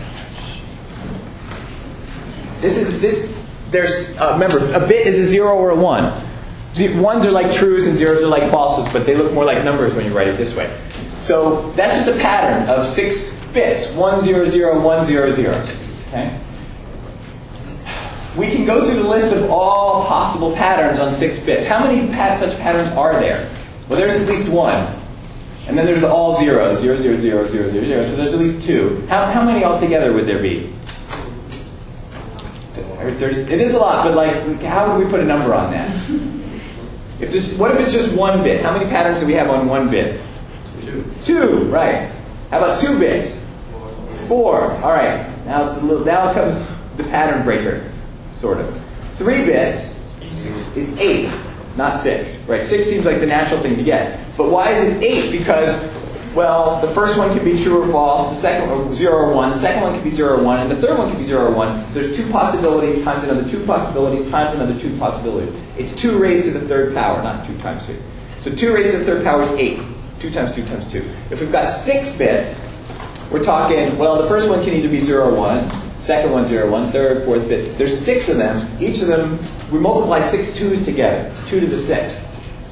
This is, this, there's, uh, remember, a bit is a zero or a one. Z- ones are like trues and zeros are like falses, but they look more like numbers when you write it this way. So that's just a pattern of six bits. One, zero, zero, one, zero, zero. Okay? We can go through the list of all possible patterns on six bits. How many pat- such patterns are there? Well, there's at least one. And then there's the all zeros, zero, zero, zero, zero, zero, zero. So there's at least two. How, how many altogether would there be? It is a lot, but like, how would we put a number on that? If there's, what if it's just one bit? How many patterns do we have on one bit? Two. Two, right. How about two bits? Four. All right. Now it's a little. Now comes the pattern breaker, sort of. Three bits is eight, not six. Right. Six seems like the natural thing to guess. But why is it eight? Because, well, the first one could be true or false. The second one, zero or one. The second one could be zero or one, and the third one could be zero or one. So there's two possibilities times another two possibilities times another two possibilities. It's two raised to the third power, not two times three. So two raised to the third power is eight. Two times two times two. If we've got six bits, we're talking, well, the first one can either be zero or one, second one zero, one, third, fourth, fifth. There's six of them. Each of them, we multiply six twos together. It's two to the sixth,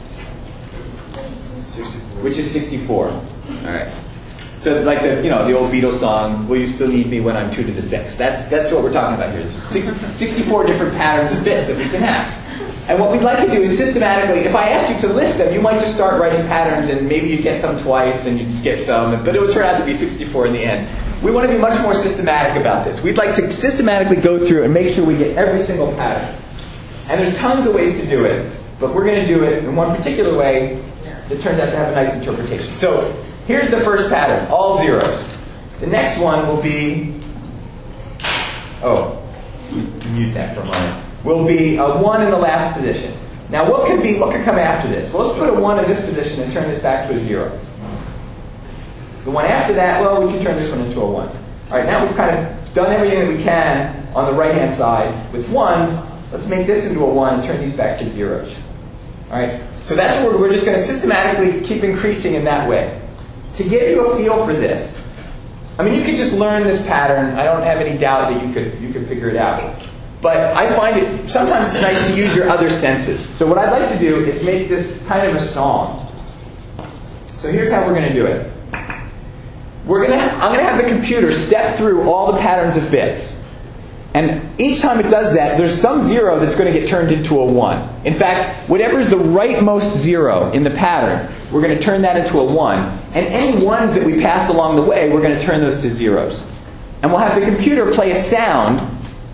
which is sixty-four. All right. So it's like the, you know, the old Beatles song, "Will you still need me when I'm two to the sixth?" That's that's what we're talking about here. There's six, sixty-four different patterns of bits that we can have. And what we'd like to do is systematically, if I asked you to list them, you might just start writing patterns and maybe you'd get some twice and you'd skip some, but it would turn out to be sixty-four in the end. We want to be much more systematic about this. We'd like to systematically go through and make sure we get every single pattern. And there's tons of ways to do it, but we're going to do it in one particular way that turns out to have a nice interpretation. So here's the first pattern, all zeros. The next one will be, oh, mute that for a moment. Will be a one in the last position. Now, what could be? What could come after this? Well, let's put a one in this position and turn this back to a zero. The one after that, well, we can turn this one into a one. All right, now we've kind of done everything that we can on the right-hand side with ones. Let's make this into a one and turn these back to zeros. All right, so that's what we're, we're just going to systematically keep increasing in that way. To give you a feel for this, I mean, you could just learn this pattern. I don't have any doubt that you could you could figure it out. But I find it, sometimes it's nice to use your other senses. So what I'd like to do is make this kind of a song. So here's how we're going to do it. We're going to, I'm going to have the computer step through all the patterns of bits. And each time it does that, there's some zero that's going to get turned into a one. In fact, whatever's the rightmost zero in the pattern, we're going to turn that into a one. And any ones that we passed along the way, we're going to turn those to zeros. And we'll have the computer play a sound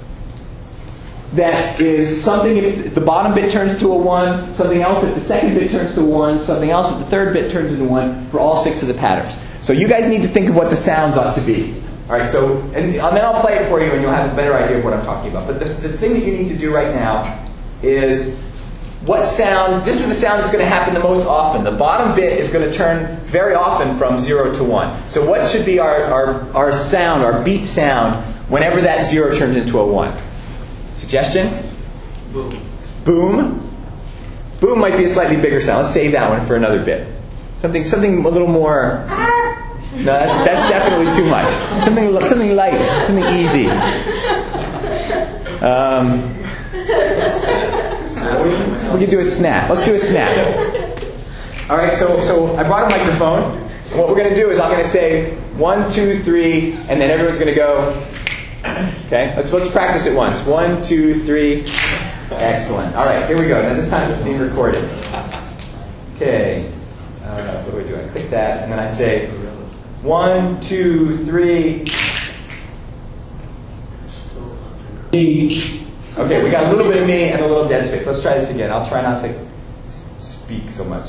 that is something if the bottom bit turns to a one, something else if the second bit turns to a one, something else if the third bit turns into one, for all six of the patterns. So you guys need to think of what the sounds ought to be. All right, so, and, and then I'll play it for you and you'll have a better idea of what I'm talking about. But the, the thing that you need to do right now is what sound, this is the sound that's going to happen the most often. The bottom bit is going to turn very often from zero to one. So what should be our, our, our sound, our beat sound, whenever that zero turns into a one? Suggestion? Boom. Boom. Boom might be a slightly bigger sound. Let's save that one for another bit. Something, something a little more. No, that's, that's definitely too much. Something, something light, something easy. Um, we can do a snap. Let's do a snap. All right. So, so I brought a microphone. And what we're going to do is I'm going to say one, two, three, and then everyone's going to go. Okay. Let's let's practice it once. One, two, three. Excellent. All right. Here we go. Now this time it's being recorded. Okay. Uh, what do I do? I click that, and then I say one, two, three. Okay, we got a little bit of me and a little dead space. Let's try this again. I'll try not to speak so much.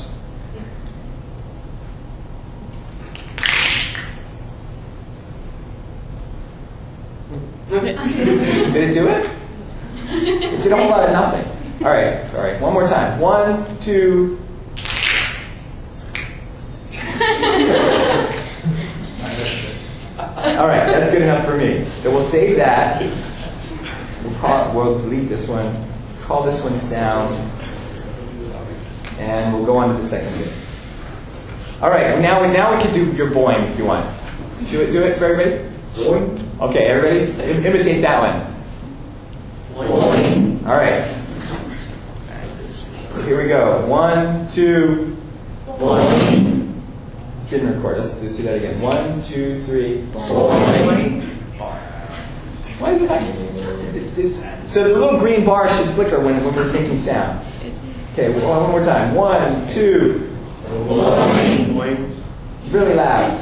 Did it do it? It did a whole lot of nothing. All right, all right. One more time. One, two. All right, that's good enough for me. So we'll save that. We'll, call, we'll delete this one. Call this one sound. And we'll go on to the second bit. All right, now we now we can do your boing if you want. Do it, do it for everybody. Boing. Okay, everybody, im- imitate that one. Boing. All right. Here we go. One, two. Boing. Didn't record. Let's, let's do that again. One, two, three. Boing. Why is it not? This, so the little green bar should flicker when, when we're making sound. Okay, one, one more time. One, two. Boing. Boing. Really loud.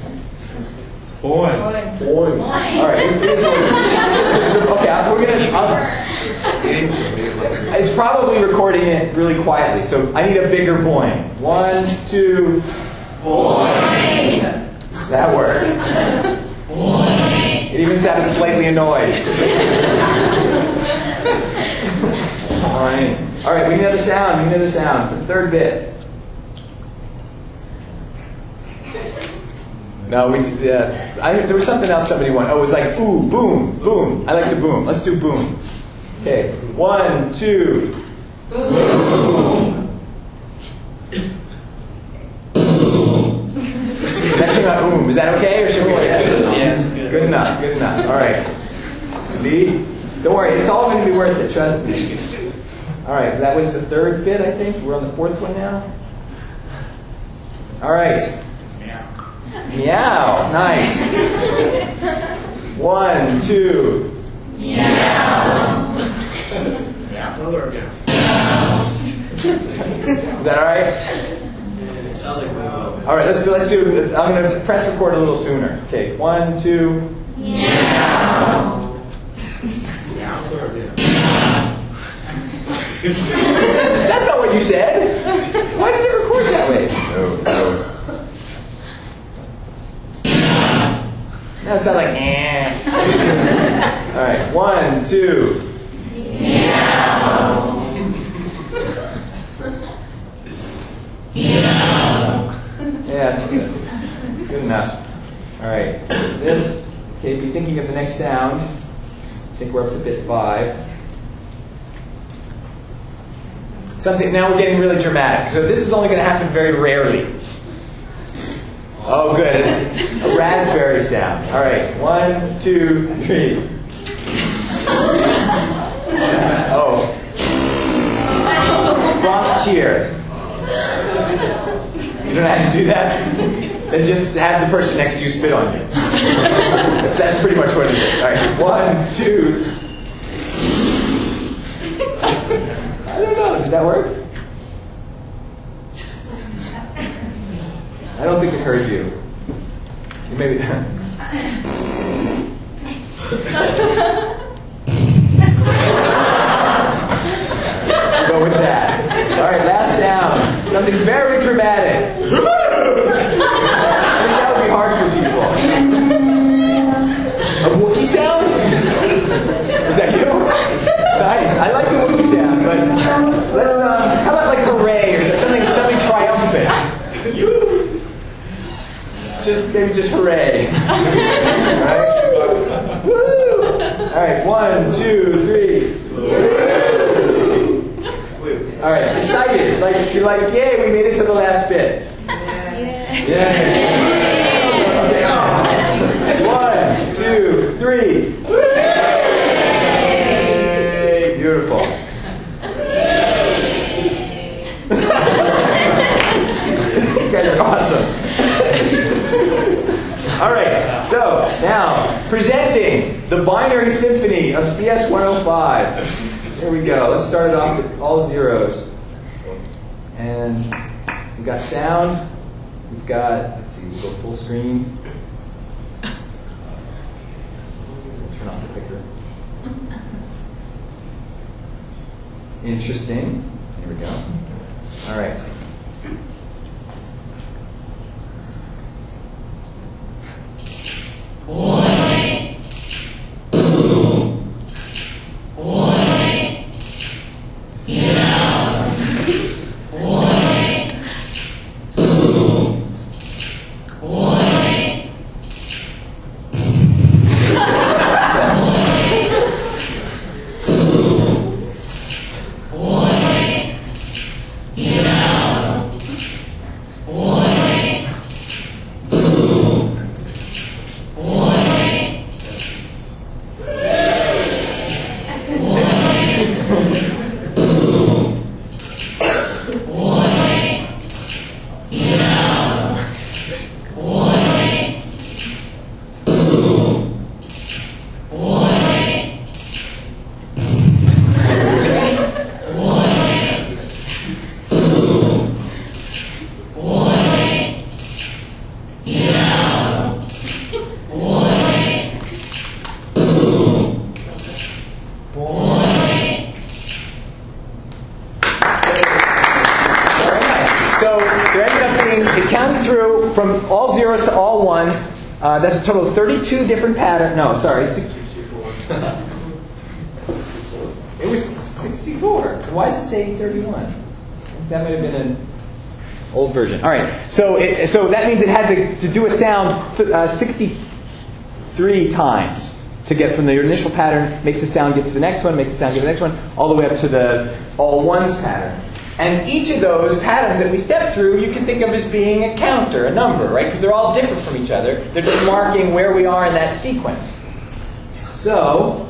Boing. Boing. All right. Okay, we're gonna. I'll, it's probably recording it really quietly, so I need a bigger boing. One, two. Boing. That worked. Boing. It even sounded slightly annoyed. All right. All right. We need another sound. We need another sound for the third bit. No, we did. Uh, I, there was something else somebody wanted. Oh, it was like ooh, boom, boom. I like the boom. Let's do boom. Okay. One, two. Boom. That came out boom. Is that okay, or should we? Yeah, it's good. Good enough. Good enough. All right. Lee, don't worry. It's all going to be worth it. Trust me. All right. That was the third bit. I think we're on the fourth one now. All right. Meow. Nice. One, two. Meow. Is that all right? All right. Let's let's do. I'm going to press record a little sooner. Okay. One, two. Meow. That's not what you said. Why did it record that way? No. No. Now it sounds like eh. All right, one, two. Meow. Meow. Yeah, that's good. Good enough. All right, this. Okay, be thinking of the next sound. I think we're up to bit five. Something. Now we're getting really dramatic. So this is only going to happen very rarely. Oh, good. It's a raspberry sound. All right. One, two, three. Oh. Bronx cheer. You don't know how to do that? Then just have the person next to you spit on you. That's, that's pretty much what it is. All right. One, two. I don't know. Did that work? I don't think it heard you. You maybe. Go with that. All right, last sound. Something very dramatic. I think that would be hard for people. A Wookiee sound? Is that you? Nice. I like the Wookiee sound, but let's. Uh, Okay. All right. Woo! All right. One, two, three. All right. Excited. Like you're like, yay! We made it to the last bit. Yeah. Okay. One, two, three. Yay! Beautiful. You guys are awesome. All right, so now presenting the binary symphony of C S one oh five. Here we go. Let's start it off with all zeros. And we've got sound. We've got, let's see, we'll go full screen. Turn off the picker. Interesting. Here we go. All right. Boy. Boo. Boy. Yeah. Boy. Boo. Boy. From all zeros to all ones, uh, that's a total of thirty-two different patterns. No, sorry, sixty-four. It was sixty-four. Why does it say thirty-one? That might have been an old version. All right, so it, so that means it had to, to do a sound uh, sixty-three times to get from the initial pattern, makes a sound, gets to the next one, makes a sound, gets to the next one, all the way up to the all ones pattern. And each of those patterns that we step through, you can think of as being a counter, a number, right? Because they're all different from each other. They're just marking where we are in that sequence. So,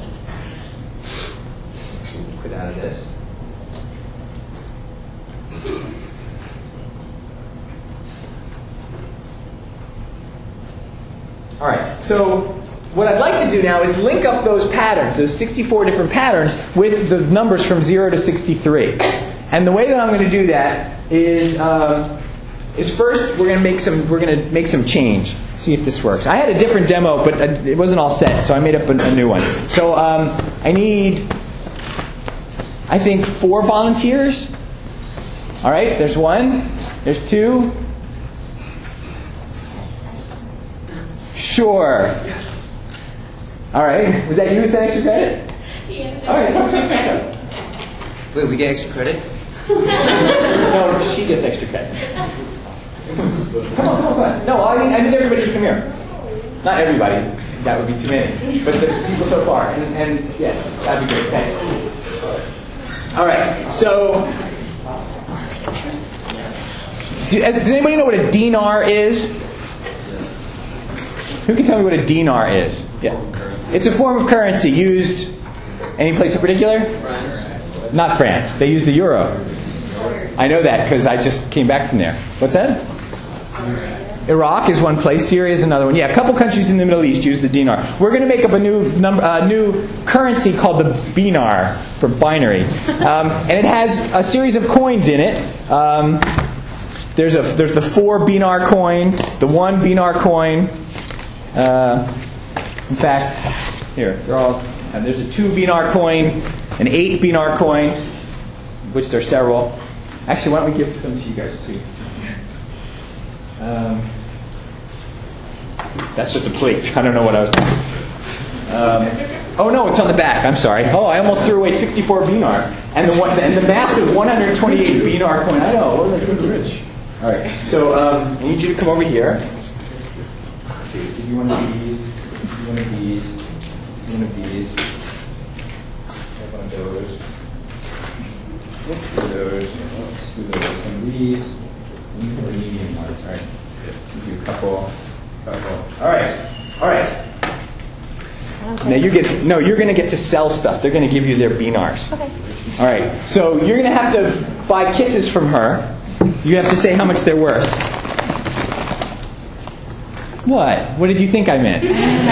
let's quit out of this. All right, so what I'd like to do now is link up those patterns, those sixty-four different patterns, with the numbers from zero to sixty-three. And the way that I'm going to do that is, um, is first we're going to make some we're going to make some change. See if this works. I had a different demo, but it wasn't all set, so I made up a, a new one. So um, I need, I think, four volunteers. All right, there's one, there's two. Sure. All right. Was that you who said extra credit? Yeah. All right. What's your credit? Wait, we get extra credit? No, she gets extra credit. Come on, come on, come on. No, I need, I need everybody to come here. Not everybody. That would be too many. But the people so far. And, and yeah, that'd be great. Thanks. All right. So, do, does anybody know what a dinar is? Who can tell me what a dinar is? Yeah. It's a form of currency used any place in particular? France. Not France. They use the euro. I know that because I just came back from there. What's that? Iraq is one place. Syria is another one. Yeah, a couple countries in the Middle East use the dinar. We're going to make up a new number, uh, new currency called the binar for binary, um, and it has a series of coins in it. Um, there's a there's the four binar coin, the one binar coin. Uh, in fact, here they're all. Uh, there's a two binar coin, an eight binar coin, which there are several. Actually, why don't we give some to you guys too? Um, that's just a plate. I don't know what I was thinking. Um, oh no, it's on the back. I'm sorry. Oh, I almost threw away sixty-four binar and the one, and the massive one hundred twenty-eight binar coin. I know. What was I doing rich? All right. So um, I need you to come over here. give you one of these, give you one of these, one of these, have one of those, two of those, two of those, one of these, and you can put a medium ones, all right? Give you a couple, couple. All right, all right. Now you get, no, you're going to get to sell stuff. They're going to give you their B N Rs. Okay. All right, so you're going to have to buy kisses from her. You have to say how much they're worth. What? What did you think I meant?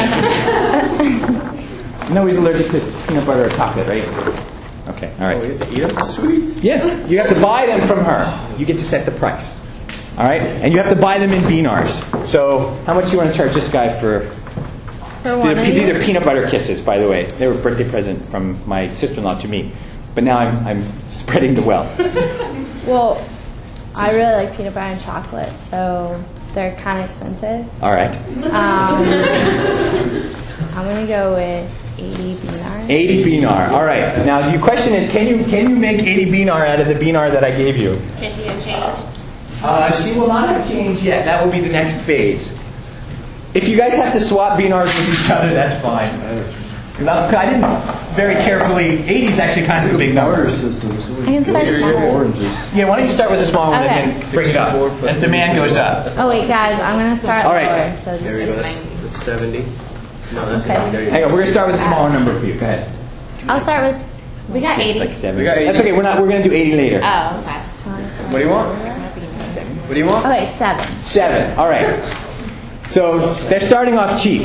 No, he's allergic to peanut butter or chocolate, right? Okay, all right. Oh, you have to eat them? Sweet. Yeah, you have to buy them from her. You get to set the price. All right, and you have to buy them in B N Rs. So, how much do you want to charge this guy for? For one of These you? are peanut butter kisses, by the way. They were a birthday present from my sister-in-law to me. But now I'm, I'm spreading the wealth. Well, I really like peanut butter and chocolate, so they're kind of expensive. All right. Um, I'm gonna go with eighty B N R. eighty B N R. All right. Now, the question is, can you can you make eighty B N R out of the B N R that I gave you? Can she have change? Uh, she will not have changed yet. That will be the next phase. If you guys have to swap B N Rs with each other, that's fine. Now, I didn't very carefully. eighty is actually kind of a big number. System. So I can start smaller. oranges. Yeah, why don't you start with the small one Okay. and then bring it up as demand goes up. Oh wait, guys, I'm gonna start All right. lower. So There we go. That's, that's seventy. No, that's Okay. eighty. There you Hang go. on, we're gonna start with a smaller number for you. Go ahead. I'll start with. We got eighty. Like seven. We got eighty. That's okay. We're not. We're gonna do eighty later. Oh, okay. What do you want? What do you want? Okay, seven. Seven. All right. So they're starting off cheap.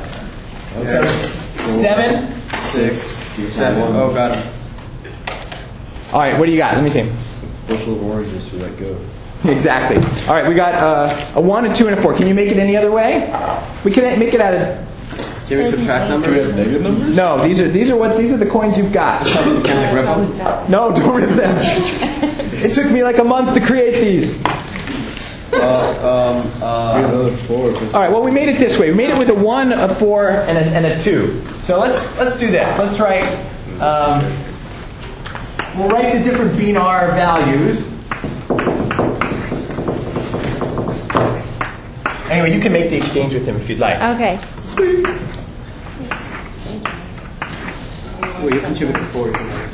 Seven. Six. Seven. Oh, got it. All right. What do you got? Let me see. Bushel of oranges for that go. Exactly. All right. We got uh, a one, a two, and a four. Can you make it any other way? We can make it out of. Can we subtract numbers? Negative numbers? No. These are these are what these are the coins you've got. You can't like rip them? No, don't rip them. It took me like a month to create these. Uh, um, uh, another four. All right. Well, we made it this way. We made it with a one, a four, and a, and a two. So let's let's do this. Let's write. Um, we'll write the different B N R values. Anyway, you can make the exchange with him if you'd like. Okay. Well, you can choose the four.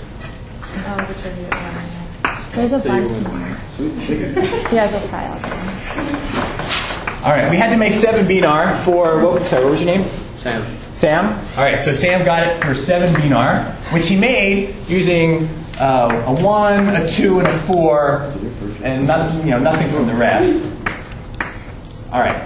There's a So bunch you more. want sweet chicken? Yeah, I'll try all of them. All right. We had to make seven B N R for what? Sorry, what was your name? Sam. Sam. All right. So Sam got it for seven B N R, which he made using uh, a one, a two, and a four, and not, you know nothing from the rest. All right.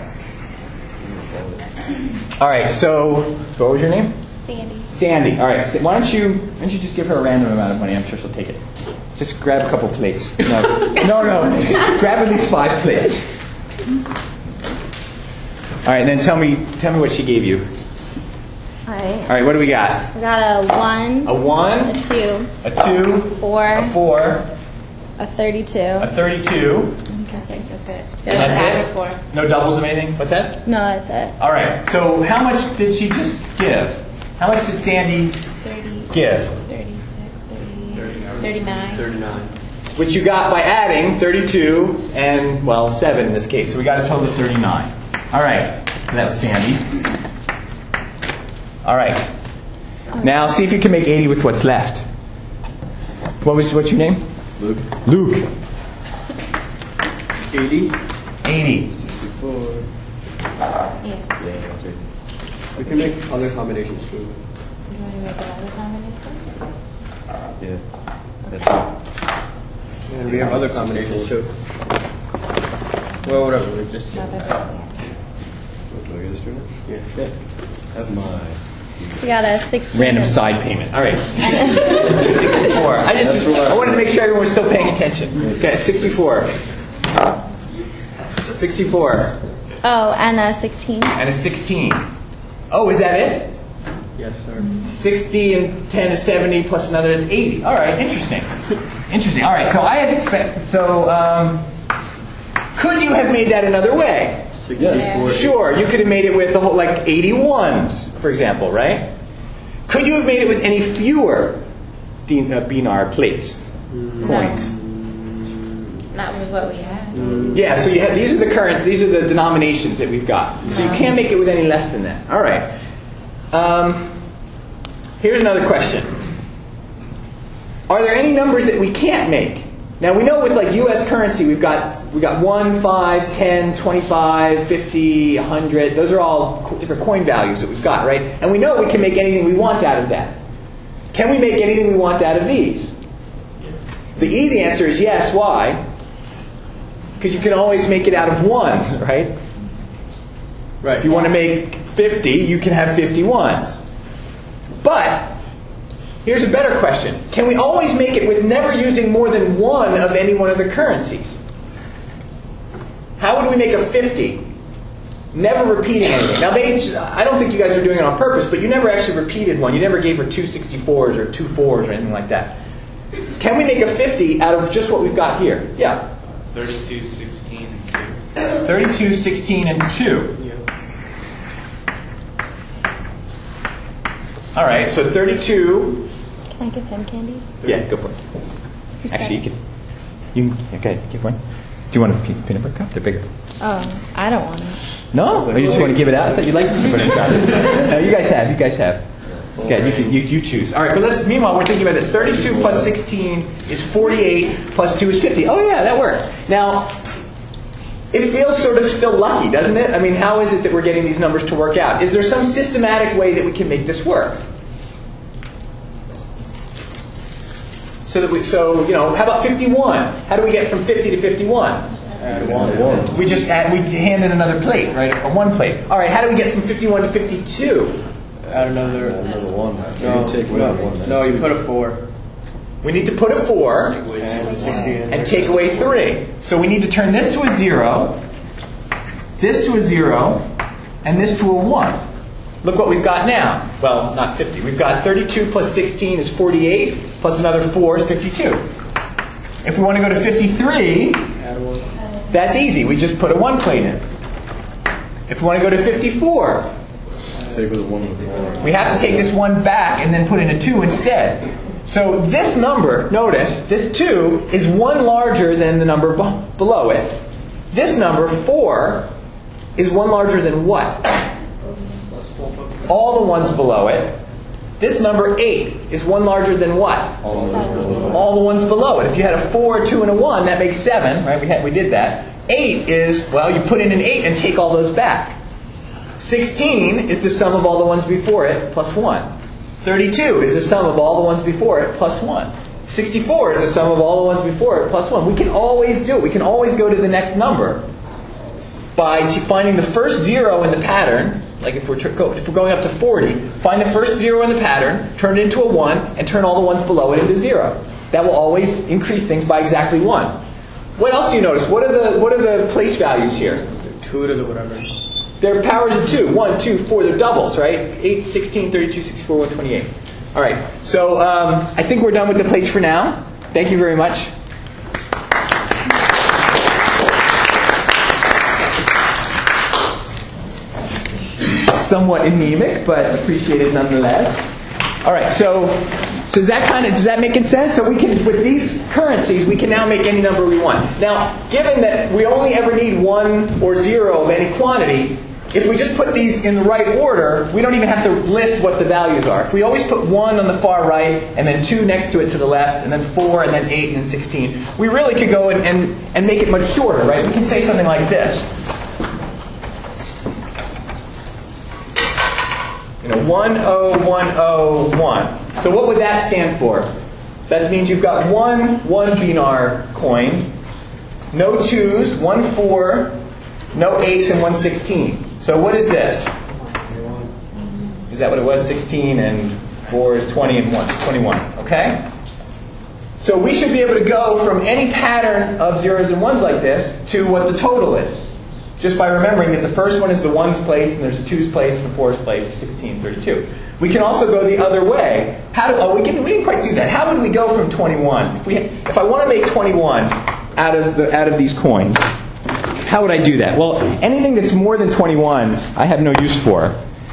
All right. So what was your name? Sandy. Sandy. All right. So why don't you why don't you just give her a random amount of money? I'm sure she'll take it. Just grab a couple plates. No, no, no. Grab at least five plates. All right. And then tell me tell me what she gave you. All right. All right. What do we got? We got a one, A one, a two, a two, four, a four, a thirty-two. a thirty-two. That's it. That's it. And that's it? No doubles of anything? What's that? No, that's it. All right. So how much did she just give? How much did Sandy thirty, give? thirty-six, thirty, thirty-nine. Thirty-nine. Which you got by adding thirty-two and, well, seven in this case. So we got a total of thirty-nine. All right. So that was Sandy. All right. Now see if you can make eighty with what's left. What was what's your name? Luke. Luke. Eighty. eighty. Sixty-four. Yeah. Yeah, I'll take it. We can make other combinations too. You want to make another combination? Yeah. That's it. And we have other combinations too. Well, whatever. We just. No, that's okay. What, do I get this too? Yeah. Yeah. That's mine. So we got a sixteen. Random side payment. All right. sixty-four. I just I wanted to make sure everyone was still paying attention. Okay, sixty-four. sixty-four. Oh, and a sixteen. And a sixteen. Oh, is that it? Yes, sir. sixty and ten is seventy plus another, it's eighty. All right, interesting. Interesting. All right, so I had expected. So, um, could you have made that another way? Yes. Sure, you could have made it with the whole, like eighty-ones, for example, right? Could you have made it with any fewer D- uh, B N R plates, coins? That was what we had. Yeah, so you have, these are the current, these are the denominations that we've got. So you can't make it with any less than that. All right. Um, here's another question. Are there any numbers that we can't make? Now we know with like U S currency we've got we got one, five, ten, twenty-five, fifty, one hundred. Those are all co- different coin values that we've got, right? And we know we can make anything we want out of that. Can we make anything we want out of these? The easy answer is yes. Why? Because you can always make it out of ones, right? Right. If you want to make fifty, you can have fifty ones. But here's a better question. Can we always make it with never using more than one of any one of the currencies? How would we make a fifty? Never repeating anything. Now, they, I don't think you guys were doing it on purpose, but you never actually repeated one. You never gave her two sixty-fours or two fours or anything like that. Can we make a fifty out of just what we've got here? Yeah. thirty-two, sixteen, and two. thirty-two, sixteen, and two. All right, so thirty-two. Can I give him candy? Yeah, go for it. Who's Actually, you that? could. You okay? Give one. Do you want a pe- peanut butter cup? They're bigger. Oh, I don't want it. No, or you just want to give it out? I thought you'd like peanut butter cup. No, you guys have. You guys have. Okay, you, can, you you choose. All right, but let's. Meanwhile, we're thinking about this. thirty-two plus sixteen is forty-eight. Plus two is fifty. Oh yeah, that works. Now, it feels sort of still lucky, doesn't it? I mean, how is it that we're getting these numbers to work out? Is there some systematic way that we can make this work? So that we, so you know, how about fifty-one? How do we get from fifty to fifty-one? Add one. We just add, we hand in another plate, right? A one plate. All right. How do we get from fifty-one to fifty-two? Add another. Another one. No, You take away no, one. then. no, you put a four. We need to put a four And sixteen. and take away three. So we need to turn this to a zero, this to a zero, and this to a one. Look what we've got now. Well, not fifty. We've got thirty-two plus sixteen is forty-eight, plus another four is fifty-two. If we want to go to fifty-three, Add one. that's easy. We just put a one plate in. If we want to go to fifty-four, Take with one with one. we have to take this one back and then put in a two instead. So this number, notice, this two is one larger than the number b- below it. This number, four, is one larger than what? All the ones below it. This number, eight, is one larger than what? All the ones below it. If you had a four, a two, and a one, that makes seven, right? We had, we did that. Eight is, well, you put in an eight and take all those back. sixteen is the sum of all the ones before it plus one. thirty-two is the sum of all the ones before it plus one. sixty-four is the sum of all the ones before it plus one. We can always do it. We can always go to the next number by finding the first zero in the pattern. Like if we're, tr- go, if we're going up to forty, find the first zero in the pattern, turn it into a one, and turn all the ones below it into zero. That will always increase things by exactly one. What else do you notice? What are the what are the place values here? Two to the whatever. They're powers of two. One, two, four. They're doubles, right? eight, sixteen, thirty-two, sixty-four, one twenty-eight. All right. So um, I think we're done with the plates for now. Thank you very much. Somewhat anemic, but appreciated nonetheless. All right. So, so does that kind of does that make sense? So we can, with these currencies, we can now make any number we want. Now, given that we only ever need one or zero of any quantity, if we just put these in the right order, we don't even have to list what the values are. If we always put one on the far right, and then two next to it to the left, and then four, and then eight, and then sixteen, we really could go and, and, and make it much shorter, right? We can say something like this. You know, one oh one oh one. So what would that stand for? That means you've got one one dinar coin, no twos, one four, no eights, and one sixteen. So what is this? Is that what it was? sixteen and four is twenty and one. twenty-one. Okay? So we should be able to go from any pattern of zeros and ones like this to what the total is. Just by remembering that the first one is the ones place, and there's a twos place, and a fours place, sixteen, thirty-two. We can also go the other way. How do, oh, we, can, we didn't quite do that. How would we go from twenty-one? If, we, if I want to make twenty-one out of, the, out of these coins, how would I do that? Well, anything that's more than twenty-one, I have no use for.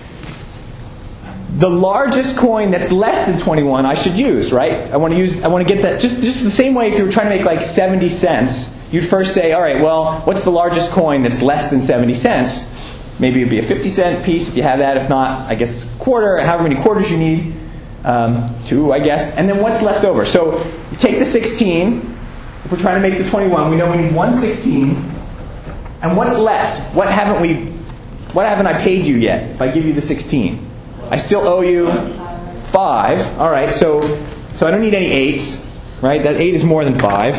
The largest coin that's less than twenty-one, I should use, right? I want to use. I want to get that just just the same way. If you were trying to make like seventy cents, you'd first say, all right, well, what's the largest coin that's less than seventy cents? Maybe it'd be a fifty cent piece if you have that. If not, I guess a quarter, however many quarters you need. Um, two, I guess. And then what's left over? So you take the sixteen. If we're trying to make the twenty-one, we know we need one sixteen. And what's left? What haven't we, what haven't I paid you yet? If I give you the sixteen, I still owe you five. All right, so so I don't need any eights, right? That eight is more than five.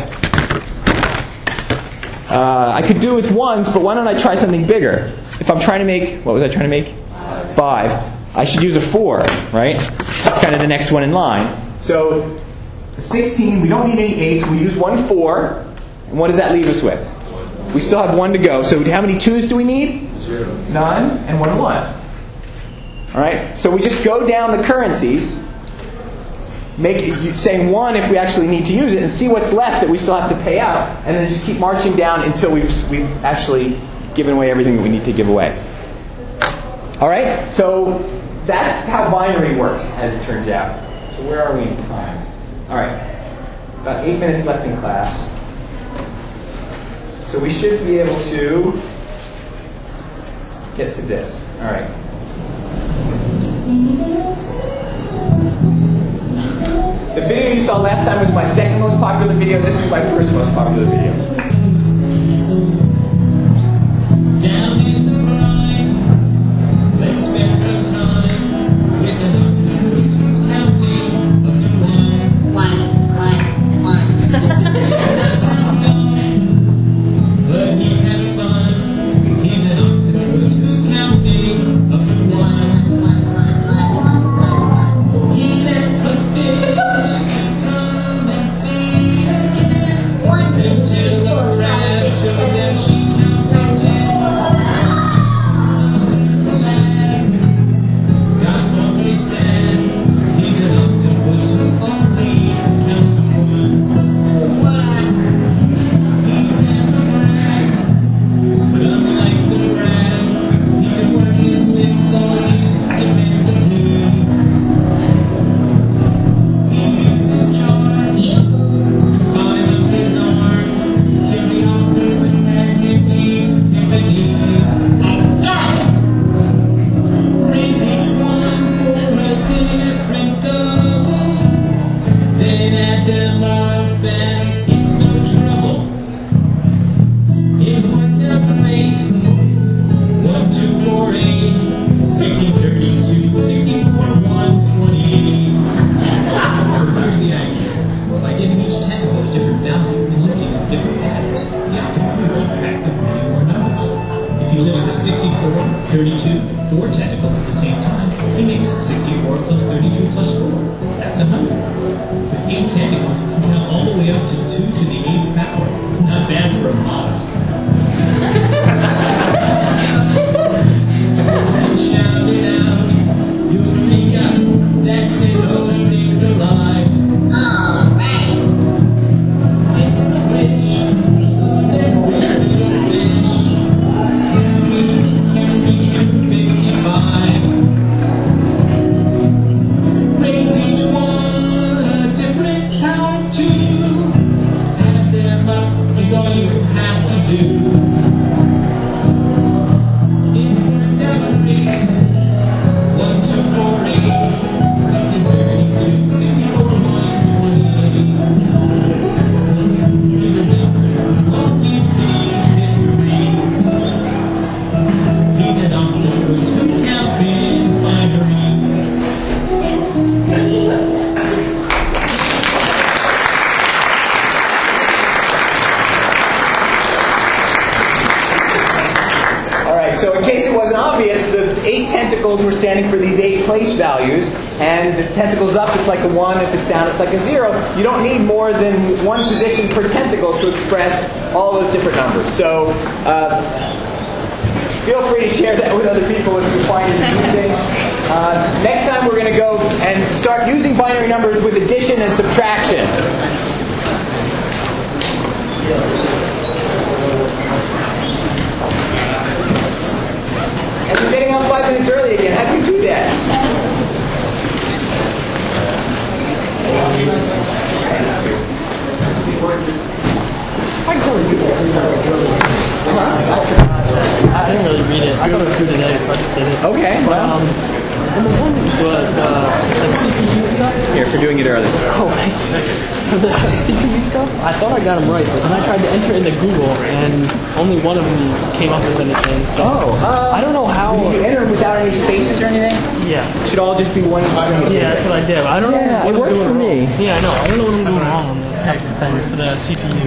Uh, I could do with ones, but why don't I try something bigger? If I'm trying to make, what was I trying to make? Five. I should use a four, right? That's kind of the next one in line. So sixteen, we don't need any eights. We use one four. And what does that leave us with? We still have one to go. So how many twos do we need? Zero. None. And one one. All right? So we just go down the currencies, make saying one if we actually need to use it, and see what's left that we still have to pay out, and then just keep marching down until we've we've actually given away everything that we need to give away. All right? So that's how binary works, as it turns out. So where are we in time? All right. About eight minutes left in class. So we should be able to get to this. All right. The video you saw last time was my second most popular video. This is my first most popular video. Down in the brine, let's spend some time with an octopus counting up to one. One, one, one. That sounds dumb, but he has fun. He's an octopus who's counting up to one. One, one, one, one. He lets the fish to come and see again. One, two, until the crab showed them she counts to ten. thirty-two, four tentacles at the same time. He makes sixty-four plus thirty-two plus four. That's one hundred. With eight tentacles, he can count all the way up to two to the eighth power. Not bad for a mollusk. And shout it out. You'll think up that's in oh six alive. Alright. It's a witch. That weird little fish. Raise each one a different power too. Add them up is all you have to do. It worked out great. One, two, four, eight, sixty, thirty-two, sixty-four, one, twenty-eight. Here's a number of deep sea history. He's an octopus who counts in binary. So in case it wasn't obvious, the eight tentacles were standing for these eight place values. And if the tentacle's up, it's like a one. If it's down, it's like a zero. You don't need more than one position per tentacle to express all those different numbers. So uh, feel free to share that with other people if you find it interesting. Uh, next time we're going to go and start using binary numbers with addition and subtraction. And you're getting up five minutes early again. How do you do that? I can totally do that. Okay, well. Um, and the one was uh, the C P U stuff. Here, for doing it early. Oh, thanks. For the C P U stuff, I thought I got them right, but then I tried to enter into Google, and only one of them came up as anything. So Oh, uh, I don't know how. Did you enter without any spaces or anything? Yeah. It should all just be one string. Yeah, that's what I did. I don't Yeah, know what it I'm worked doing for wrong. me. Yeah, I know. I don't know what I'm doing wrong on those things for the C P U.